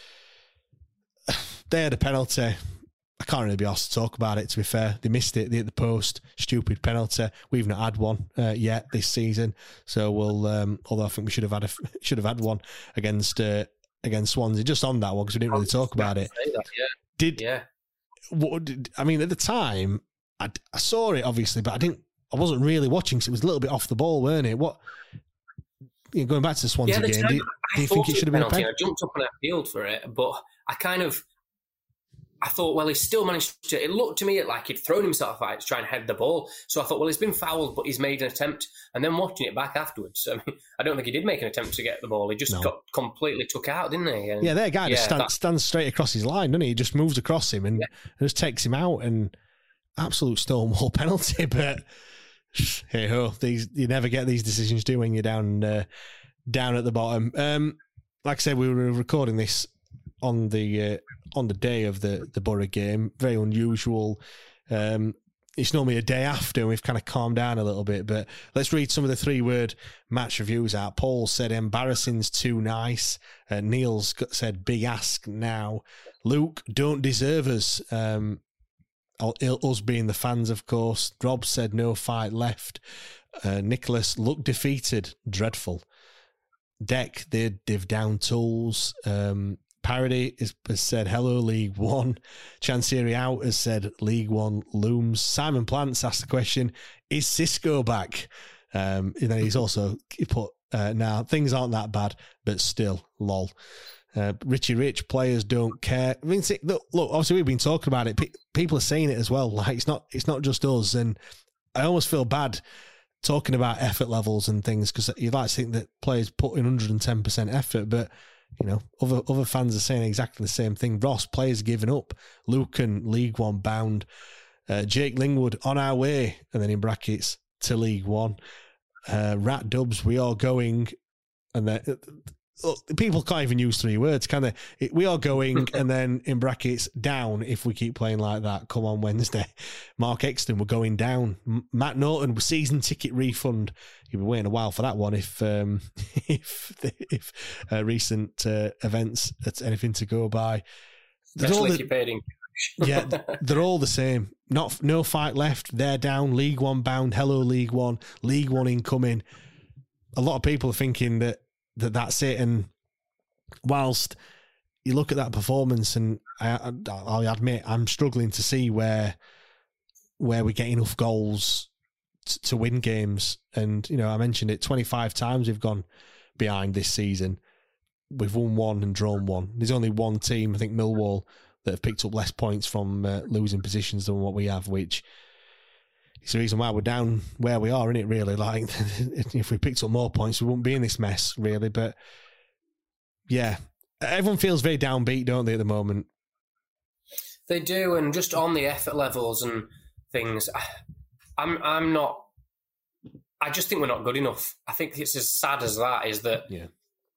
Speaker 5: they had a penalty. I can't really be asked to talk about it, to be fair. They missed it. They hit the post. Stupid penalty. We've not had one uh, yet this season. So we'll, um, although I think we should have had a, should have had one against uh, against Swansea. Just on that one, because we didn't really talk about it.
Speaker 6: That, yeah.
Speaker 5: Did,
Speaker 6: yeah.
Speaker 5: What, did, I mean, at the time, I, I saw it, obviously, but I didn't, I wasn't really watching because it was a little bit off the ball, weren't it? What, you know, going back to the Swansea
Speaker 6: yeah, the
Speaker 5: game,
Speaker 6: time,
Speaker 5: do you, do you think it should have been a penalty?
Speaker 6: I jumped up on that field for it, but I kind of, I thought, well, he still managed to... It looked to me like he'd thrown himself out to try and head the ball. So I thought, well, he's been fouled, but he's made an attempt. And then watching it back afterwards, I mean, I don't think he did make an attempt to get the ball. He just no. got completely took out, didn't he? And
Speaker 5: yeah, their guy
Speaker 6: yeah,
Speaker 5: just stand, stands straight across his line, doesn't he? He just moves across him and, yeah. and just takes him out. And absolute stonewall penalty. But hey ho, these you never get these decisions, do when you're down uh, down at the bottom. Um, like I said, we were recording this on the uh, on the day of the the Borough game. Very unusual. Um, it's normally a day after, and we've kind of calmed down a little bit. But let's read some of the three-word match reviews out. Paul said, embarrassing's too nice. Uh, Neil's said, big ask now. Luke, don't deserve us. Um, us being the fans, of course. Rob said, no fight left. Uh, Nicholas, look defeated. Dreadful. Deck, they div down tools. Um, Parody is, has said, hello, League One. Chancery Out has said, League One looms. Simon Plants asked the question, is Cisco back? Um, and then he's also he put, uh, now, things aren't that bad, but still, lol. Uh, Richie Rich, players don't care. I mean, see, look, look, obviously we've been talking about it. P- people are saying it as well. Like, it's not, it's not just us. And I almost feel bad talking about effort levels and things, because you'd like to think that players put in one hundred ten percent effort, but you know, other other fans are saying exactly the same thing. Ross, players giving up. Lucan, League One bound. Uh, Jake Lingwood, on our way, and then in brackets, to League One. Uh, Rat Dubs, we are going, and then uh, people can't even use three words, can they? It, we are going, and then in brackets, down if we keep playing like that. Come on Wednesday. Mark Exton, we're going down. M- Matt Norton, season ticket refund. You've been waiting a while for that one. If um, if if uh, recent uh, events, that's anything to go by.
Speaker 6: Especially if you're paid in cash.
Speaker 5: Yeah, they're all the same. Not no fight left. They're down. League One bound. Hello, League One. League One incoming. A lot of people are thinking that, that that's it. And whilst you look at that performance, and I, I'll admit I'm struggling to see where where we get enough goals t- to win games. And you know, I mentioned it twenty-five times we've gone behind this season. We've won one and drawn one. There's only one team, I think Millwall, that have picked up less points from uh, losing positions than what we have, which is the reason why we're down where we are, isn't it, really? Like, if we picked up more points, we wouldn't be in this mess, really. But, yeah, everyone feels very downbeat, don't they, at the moment?
Speaker 6: They do, and just on the effort levels and things, I'm I'm not... I just think we're not good enough. I think it's as sad as that, is that...
Speaker 5: Yeah.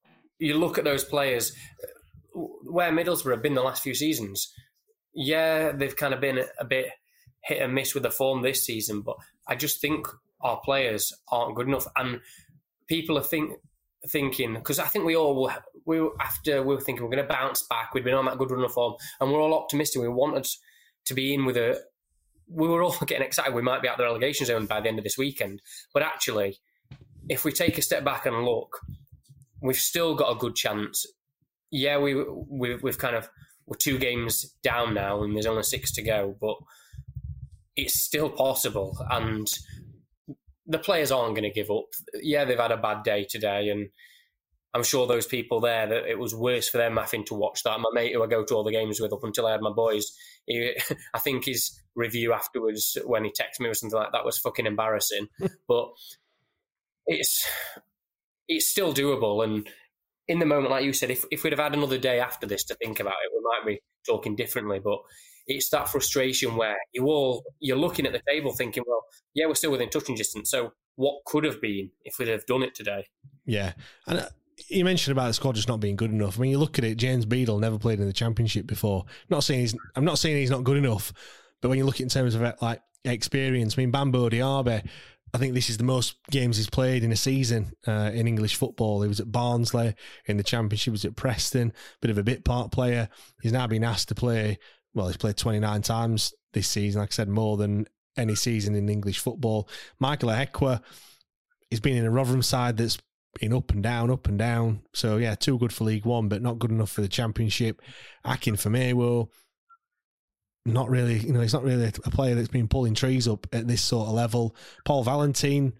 Speaker 6: you look at those players, where Middlesbrough have been the last few seasons. Yeah, they've kind of been a bit hit and miss with the form this season, but I just think our players aren't good enough. And people are think, thinking, because I think we all were, we were, after we were thinking we're going to bounce back, we'd been on that good run of form, and we're all optimistic. We wanted to be in with a, we were all getting excited we might be out the relegation zone by the end of this weekend. But actually, if we take a step back and look, we've still got a good chance. Yeah, we, we we've kind of, we're two games down now and there's only six to go, but it's still possible. And the players aren't going to give up. Yeah, they've had a bad day today, and I'm sure those people there, that it was worse for them having to watch that. My mate who I go to all the games with up until I had my boys, he, I think his review afterwards when he texted me or something like that was fucking embarrassing. But it's it's still doable. And in the moment, like you said, if, if we'd have had another day after this to think about it, we might be talking differently. But it's that frustration where you all, you're looking at the table thinking, well, yeah, we're still within touching distance. So what could have been if we'd have done it today? Yeah.
Speaker 5: And uh, you mentioned about the squad just not being good enough. When you look at it, James Beadle never played in the Championship before. I'm not saying he's, I'm not saying he's not good enough, but when you look at it in terms of like experience, I mean, Bambo Diaby, I think this is the most games he's played in a season uh, in English football. He was at Barnsley in the Championship, he was at Preston, bit of a bit part player. He's now been asked to play, well, he's played twenty-nine times this season, like I said, more than any season in English football. Michael Ehekwa, he's been in a Rotherham side that's been up and down, up and down. So, yeah, too good for League One, but not good enough for the Championship. Akin Famewo, not really, you know, he's not really a player that's been pulling trees up at this sort of level. Paul Valentin,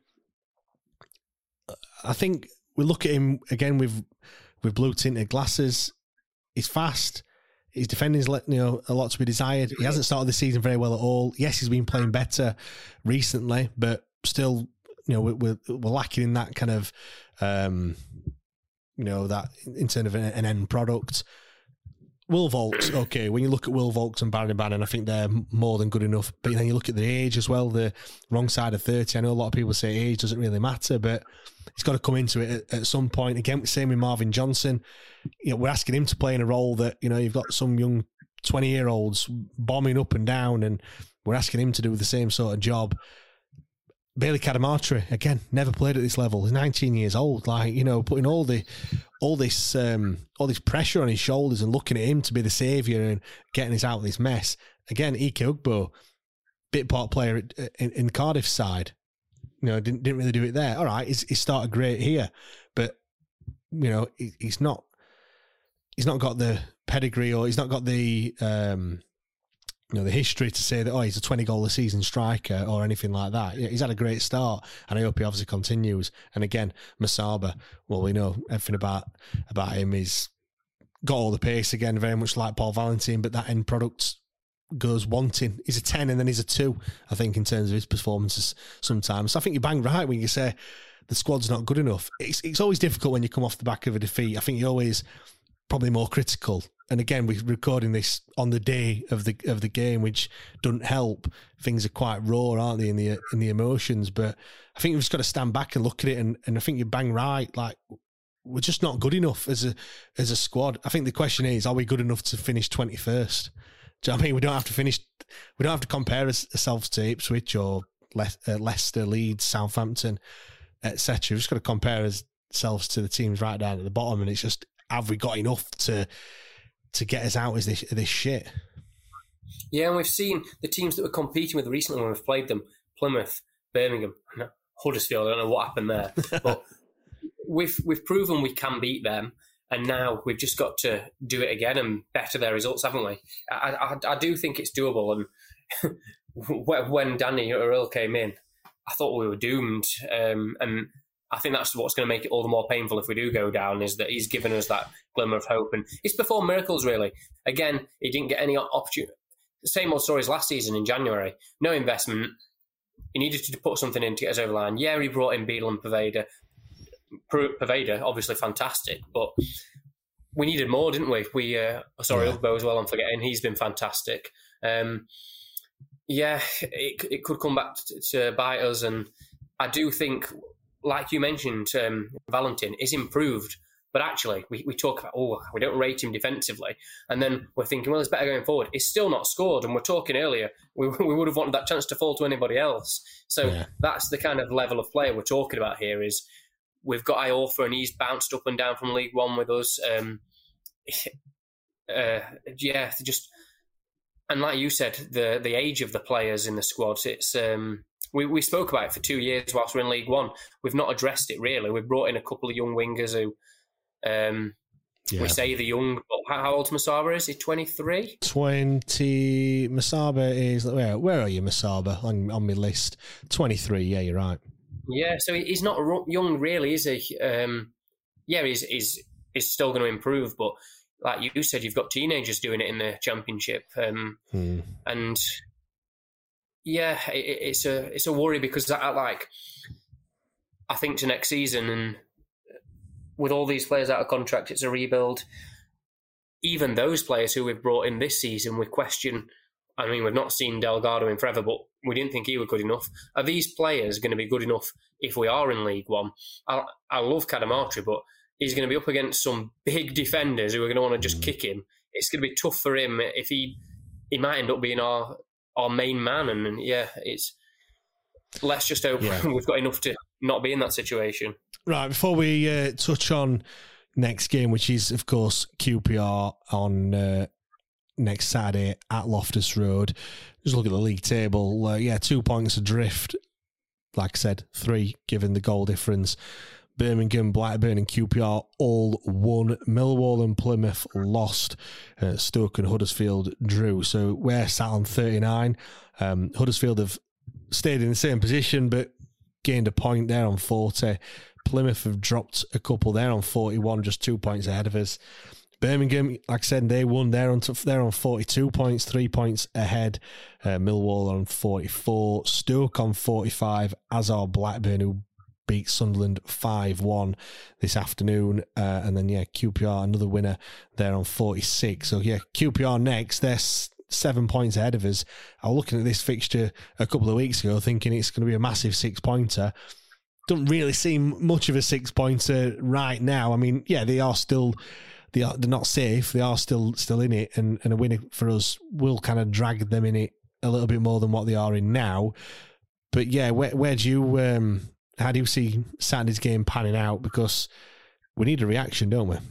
Speaker 5: I think we look at him again with with blue tinted glasses. He's fast. His defending's let you know a lot to be desired. He hasn't started the season very well at all. Yes, he's been playing better recently, but still, you know, we're we're lacking in that kind of, um, you know, that in terms of an, an end product. Will Vaulks, okay, when you look at Will Vaulks and Barry Bannon, I think they're more than good enough. But then you look at the age as well, the wrong side of thirty. I know a lot of people say age doesn't really matter, but he's got to come into it at, at some point. Again, same with Marvin Johnson. You know, we're asking him to play in a role that, you know, you've got some young twenty-year-olds bombing up and down, and we're asking him to do the same sort of job. Bailey Cadamarteri, again, never played at this level. He's nineteen years old. Like, you know, putting all the all this um, all this pressure on his shoulders and looking at him to be the saviour and getting us out of this mess. Again, Ike Ugbo, bit part player in, in Cardiff's side. You know, didn't didn't really do it there. All right, he's, he started great here, but you know, he, he's not he's not got the pedigree, or he's not got the um, you know, the history to say that, oh, he's a twenty goal a season striker or anything like that. Yeah, he's had a great start, and I hope he obviously continues. And again, Masaba, well, we know everything about about him. He's got all the pace again, very much like Paul Valentin, but that end product goes wanting. He's a ten and then he's a two, I think, in terms of his performances sometimes. So I think you bang right when you say the squad's not good enough. It's it's always difficult when you come off the back of a defeat. I think you're always probably more critical. And again, we're recording this on the day of the of the game, which doesn't help. Things are quite raw, aren't they, in the in the emotions? But I think we've just got to stand back and look at it, and, and I think you bang right. Like, we're just not good enough as a as a squad. I think the question is, are we good enough to finish twenty-first? Do you know what I mean? We don't have to finish. We don't have to compare ourselves to Ipswich or Le- uh, Leicester, Leeds, Southampton, et cetera. We've just got to compare ourselves to the teams right down at the bottom, and it's just, have we got enough to to get us out of this this shit?
Speaker 6: Yeah, and we've seen the teams that we're competing with recently when we've played them: Plymouth, Birmingham, Huddersfield. I don't know what happened there, but we've we've proven we can beat them, and now we've just got to do it again and better their results, haven't we? I I, I do think it's doable, and when Danny Earl came in, I thought we were doomed, um, and I think that's what's going to make it all the more painful if we do go down, is that he's given us that glimmer of hope. And he's performed miracles, really. Again, he didn't get any opportunity. The same old stories last season in January. No investment. He needed to put something in to get us over the line. Yeah, he brought in Beadle and Pervader. Pervader, obviously fantastic, but we needed more, didn't we? We uh, sorry, yeah. Ugbo as well, I'm forgetting. He's been fantastic. Um, yeah, it, it could come back to, to bite us. And I do think, like you mentioned, um, Valentin is improved, But actually, we, we talk about, oh, we don't rate him defensively. And then we're thinking, well, it's better going forward. He's still not scored. And we're talking earlier, we, we would have wanted that chance to fall to anybody else. So yeah. That's the kind of level of player we're talking about here is we've got Iorfa and he's bounced up and down from League One with us. Um, uh, yeah, just... And like you said, the the age of the players in the squad, it's... Um, We we spoke about it for two years whilst we're in League One. We've not addressed it really. We've brought in a couple of young wingers who, um, yeah. we say the young. But how, how old Masaba is? He twenty-three.
Speaker 5: Twenty. Masaba is where? Where are you, Masaba? On on my list, twenty-three. Yeah, you're right.
Speaker 6: Yeah, so he's not young really, is he? Um, yeah, he's he's he's still going to improve, but like you said, you've got teenagers doing it in the Championship, um, hmm. and. Yeah, it, it's a it's a worry because I, like I think to next season and with all these players out of contract, it's a rebuild. Even those players who we've brought in this season, we question. I mean, we've not seen Delgado in forever, but we didn't think he was good enough. Are these players going to be good enough if we are in League One? I, I love Cadamarteri, but he's going to be up against some big defenders who are going to want to just mm. kick him. It's going to be tough for him if he he might end up being our. our main man, and, and yeah, it's let's just hope yeah. we've got enough to not be in that situation.
Speaker 5: Right, before we uh, touch on next game, which is, of course, Q P R on uh, next Saturday at Loftus Road, just look at the league table. Uh, yeah, two points adrift. Like I said, three, given the goal difference. Birmingham, Blackburn and Q P R all won. Millwall and Plymouth lost. Uh, Stoke and Huddersfield drew. So we're sat on thirty-nine. Um, Huddersfield have stayed in the same position but gained a point there on forty. Plymouth have dropped a couple there on forty-one, just two points ahead of us. Birmingham, like I said, they won. They're on, they're on forty-two points, three points ahead. Uh, Millwall on forty-four. Stoke on forty-five, as are Blackburn, who beat Sunderland five one this afternoon. Uh, and then, yeah, Q P R, another winner there on forty-six. So, yeah, Q P R next. They're seven points ahead of us. I was looking at this fixture a couple of weeks ago thinking it's going to be a massive six-pointer. Don't really seem much of a six-pointer right now. I mean, yeah, they are still... They are, they're not safe. They are still still in it. And, and a win for us will kind of drag them in it a little bit more than what they are in now. But, yeah, where, where do you... Um, how do you see Saturday's game panning out? Because we need a reaction, don't we?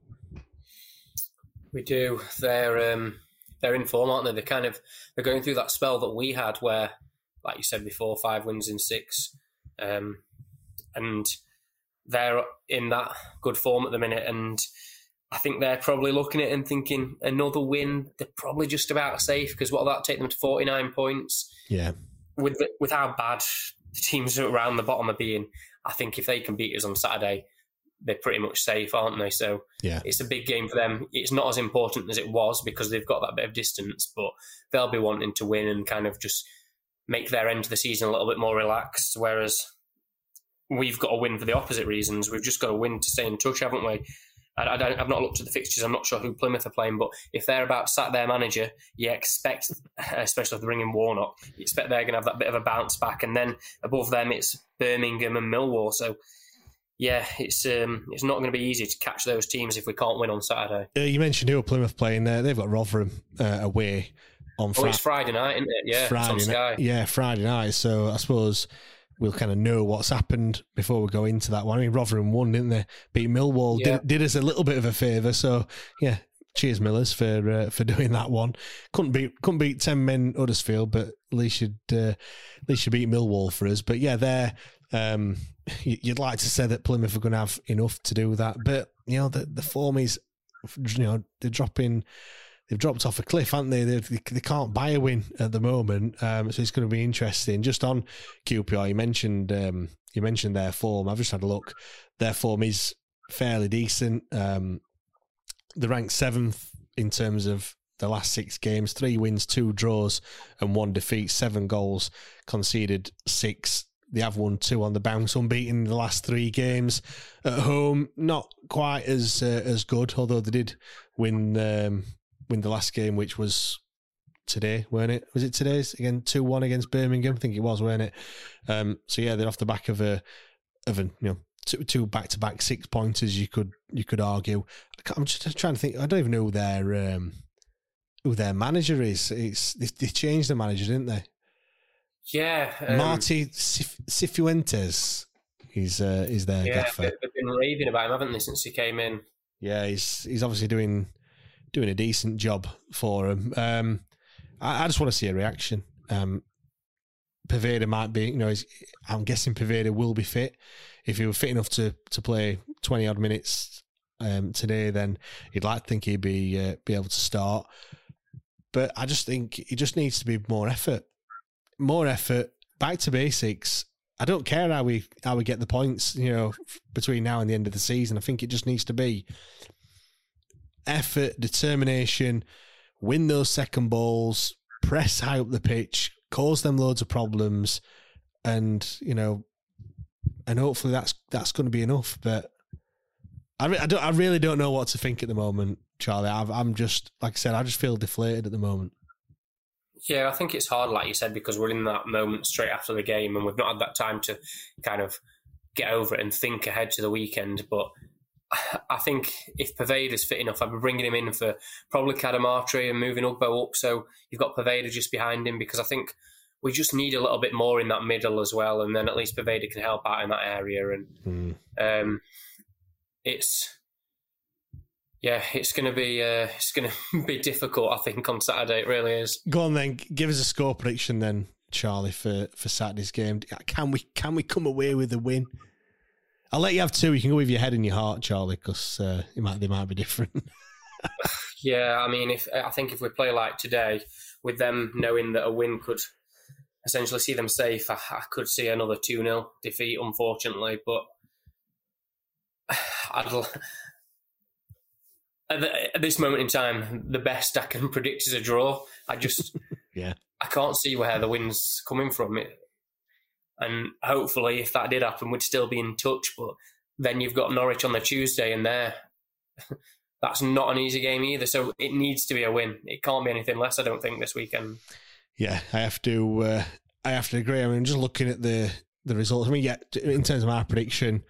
Speaker 6: We do. They're um, they're in form, aren't they? They're kind of they're going through that spell that we had, where, like you said before, five wins in six, um, and they're in that good form at the minute. And I think they're probably looking at it and thinking another win, they're probably just about safe. Because what will that take them to forty-nine points?
Speaker 5: Yeah,
Speaker 6: with the, with how bad the teams around the bottom are being, I think if they can beat us on Saturday, they're pretty much safe, aren't they? So
Speaker 5: yeah.
Speaker 6: It's a big game for them. It's not as important as it was because they've got that bit of distance, but they'll be wanting to win and kind of just make their end of the season a little bit more relaxed, whereas we've got to win for the opposite reasons. We've just got to win to stay in touch, haven't we? I, I don't, I've not looked at the fixtures. I'm not sure who Plymouth are playing, but if they're about to sack their manager, you expect, especially if they bring in Warnock, you expect they're going to have that bit of a bounce back. And then above them, it's Birmingham and Millwall. So, yeah, it's um, it's not going to be easy to catch those teams if we can't win on Saturday.
Speaker 5: Uh, you mentioned who are Plymouth playing there. They've got Rotherham uh, away on Friday.
Speaker 6: Oh, it's Friday night, isn't it? Yeah,
Speaker 5: Friday
Speaker 6: it's on Sky.
Speaker 5: Night. Yeah, Friday night. So I suppose we'll kind of know what's happened before we go into that one. I mean, Rotherham won, didn't they? Beat Millwall, yeah. did, did us a little bit of a favour. So, yeah, cheers, Millers, for uh, for doing that one. Couldn't beat couldn't beat ten men Huddersfield, but at least you'd uh, at least you beat Millwall for us. But yeah, they're um, you'd like to say that Plymouth are going to have enough to do that, but you know the the form is, you know, they're dropping. They've dropped off a cliff, haven't they? They, they can't buy a win at the moment, um, so it's going to be interesting. Just on Q P R, you mentioned um, you mentioned their form. I've just had a look. Their form is fairly decent. Um, they're ranked seventh in terms of the last six games: three wins, two draws, and one defeat. Seven goals conceded, six. They have won two on the bounce, unbeaten in the last three games at home. Not quite as uh, as good, although they did win. Um, win the last game, which was today, weren't it? Was it today's? Again, two one against Birmingham. I think it was, weren't it? Um, so, yeah, they're off the back of a, of a you know, two, two back-to-back six-pointers. You could you could argue. I'm just trying to think. I don't even know who their um, who their manager is. It's they, they changed the manager, didn't they?
Speaker 6: Yeah, um,
Speaker 5: Marty Cif- Cifuentes. He's uh, is their
Speaker 6: yeah,
Speaker 5: gaffer.
Speaker 6: They've been raving about him, haven't they, since he came in?
Speaker 5: Yeah, he's he's obviously doing doing a decent job for him. Um, I, I just want to see a reaction. Um, Poveda might be, you know, I'm guessing Poveda will be fit. If he were fit enough to to play twenty odd minutes um, today, then you'd like to think he'd be uh, be able to start. But I just think he just needs to be more effort, more effort, back to basics. I don't care how we how we get the points, you know, between now and the end of the season. I think it just needs to be effort, determination, win those second balls, press high up the pitch, cause them loads of problems, and you know, and hopefully that's that's going to be enough. But I, re- I don't, I really don't know what to think at the moment, Charlie. I've, I'm just, like I said, I just feel deflated at the moment.
Speaker 6: Yeah, I think it's hard, like you said, because we're in that moment straight after the game, and we've not had that time to kind of get over it and think ahead to the weekend. But I think if Poveda's fit enough, I'd be bringing him in for probably Cadamarteri and moving Ugbo up, so you've got Poveda just behind him, because I think we just need a little bit more in that middle as well, and then at least Poveda can help out in that area. And mm. um, it's yeah, it's going to be uh, it's going to be difficult, I think, on Saturday. It really is.
Speaker 5: Go on then, give us a score prediction then, Charlie, for, for Saturday's game. Can we can we come away with a win? I'll let you have two. You can go with your head and your heart, Charlie, because uh, it might they might be different.
Speaker 6: Yeah, I mean, if I think if we play like today, with them knowing that a win could essentially see them safe, I, I could see another two nil defeat, unfortunately. But I'd, at, the, at this moment in time, the best I can predict is a draw. I just,
Speaker 5: yeah,
Speaker 6: I can't see where the win's coming from. It, and hopefully, if that did happen, we'd still be in touch. But then you've got Norwich on the Tuesday, and there, that's not an easy game either. So it needs to be a win. It can't be anything less, I don't think, this weekend.
Speaker 5: Yeah, I have to. Uh, I have to agree. I mean, just looking at the the results. I mean, yeah, in terms of my prediction,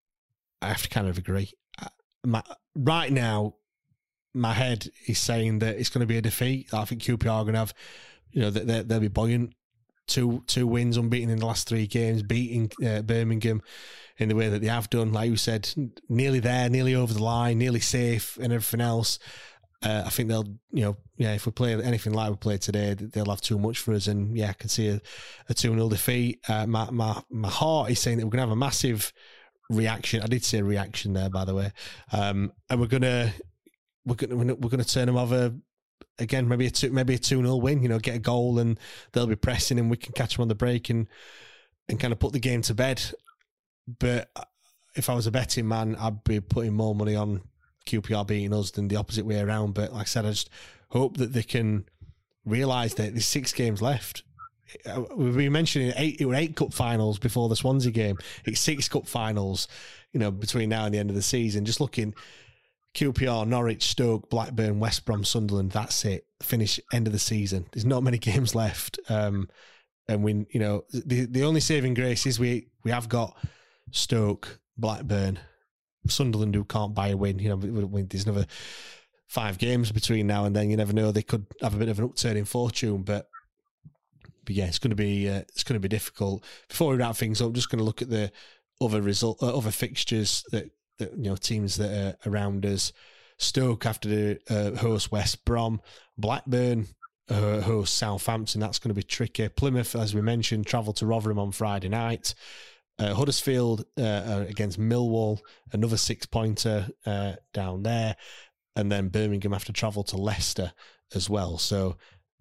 Speaker 5: I have to kind of agree. My, right now, my head is saying that it's going to be a defeat. I think Q P R are going to have, you know, they, they'll be buoyant. Two two wins unbeaten in the last three games, beating uh, Birmingham in the way that they have done. Like you said, nearly there, nearly over the line, nearly safe, and everything else. Uh, I think they'll, you know, yeah, if we play anything like we played today, they'll have too much for us. And yeah, I can see a, a two nil defeat. Uh, my, my, my heart is saying that we're going to have a massive reaction. I did say reaction there, by the way. Um, and we're going to, we're going to, we're going to turn them over again, maybe a two, maybe a two nil win, you know, get a goal and they'll be pressing and we can catch them on the break and, and kind of put the game to bed. But if I was a betting man, I'd be putting more money on Q P R beating us than the opposite way around. But like I said, I just hope that they can realise that there's six games left. We've been mentioning eight, it were eight cup finals before the Swansea game. It's six cup finals, you know, between now and the end of the season. Just looking, Q P R, Norwich, Stoke, Blackburn, West Brom, Sunderland, that's it. Finish, end of the season. There's not many games left. Um, and we, you know, the the only saving grace is we, we have got Stoke, Blackburn, Sunderland, who can't buy a win. You know, there's another five games between now and then. You never know; they could have a bit of an upturn in fortune. But, but yeah, it's going to be uh, it's going to be difficult. Before we wrap things up, I'm just going to look at the other result, uh, other fixtures that, that you know teams that are around us. Stoke have to uh, host West Brom. Blackburn uh, host Southampton. That's going to be tricky. Plymouth, as we mentioned, travel to Rotherham on Friday night. Uh, Huddersfield uh, against Millwall, another six-pointer uh, down there. And then Birmingham have to travel to Leicester as well. So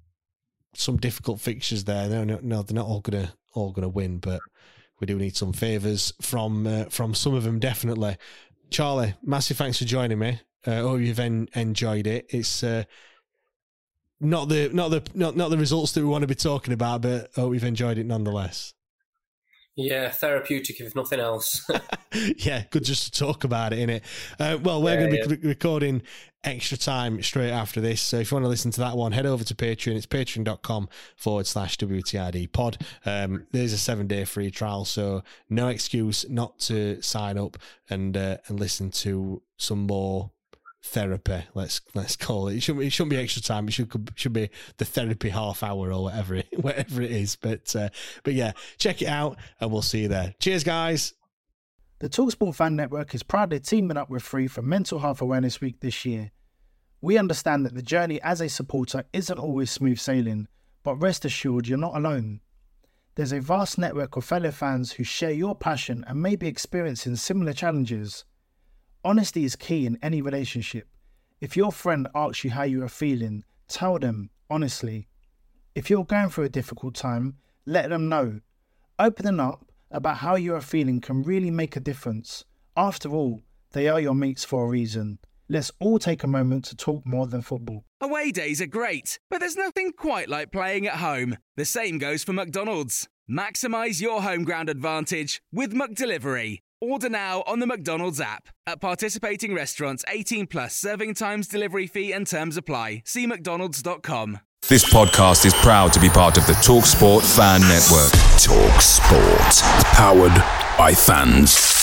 Speaker 5: some difficult fixtures there. No, no, no they're not all going to all gonna win, but we do need some favours from uh, from some of them, definitely. Charlie, massive thanks for joining me. I uh, hope you've en- enjoyed it. It's uh, not the not the not, not the results that we want to be talking about, but I hope you've enjoyed it nonetheless.
Speaker 6: Yeah, therapeutic if nothing else.
Speaker 5: Yeah, good just to talk about it, innit? Uh, well, we're yeah, going to be yeah. recording extra time straight after this. So if you want to listen to that one, head over to Patreon. It's patreon.com forward slash WTID pod. Um, there's a seven day free trial, so no excuse not to sign up and uh, and listen to some more therapy. Let's let's call it. It shouldn't, it shouldn't be extra time. It should should be the therapy half hour or whatever it, whatever it is. But uh, but yeah, check it out and we'll see you there. Cheers, guys.
Speaker 3: The TalkSport Fan Network is proudly teaming up with Free for Mental Health Awareness Week this year. We understand that the journey as a supporter isn't always smooth sailing, but rest assured you're not alone. There's a vast network of fellow fans who share your passion and may be experiencing similar challenges. Honesty is key in any relationship. If your friend asks you how you are feeling, tell them honestly. If you're going through a difficult time, let them know. Opening up about how you are feeling can really make a difference. After all, they are your mates for a reason. Let's all take a moment to talk more than football.
Speaker 2: Away days are great, but there's nothing quite like playing at home. The same goes for McDonald's. Maximise your home ground advantage with McDelivery. Order now on the McDonald's app. At participating restaurants, eighteen plus, serving times, delivery fee and terms apply. See mcdonalds dot com.
Speaker 1: This podcast is proud to be part of the TalkSport Fan Network. TalkSport. Powered by fans.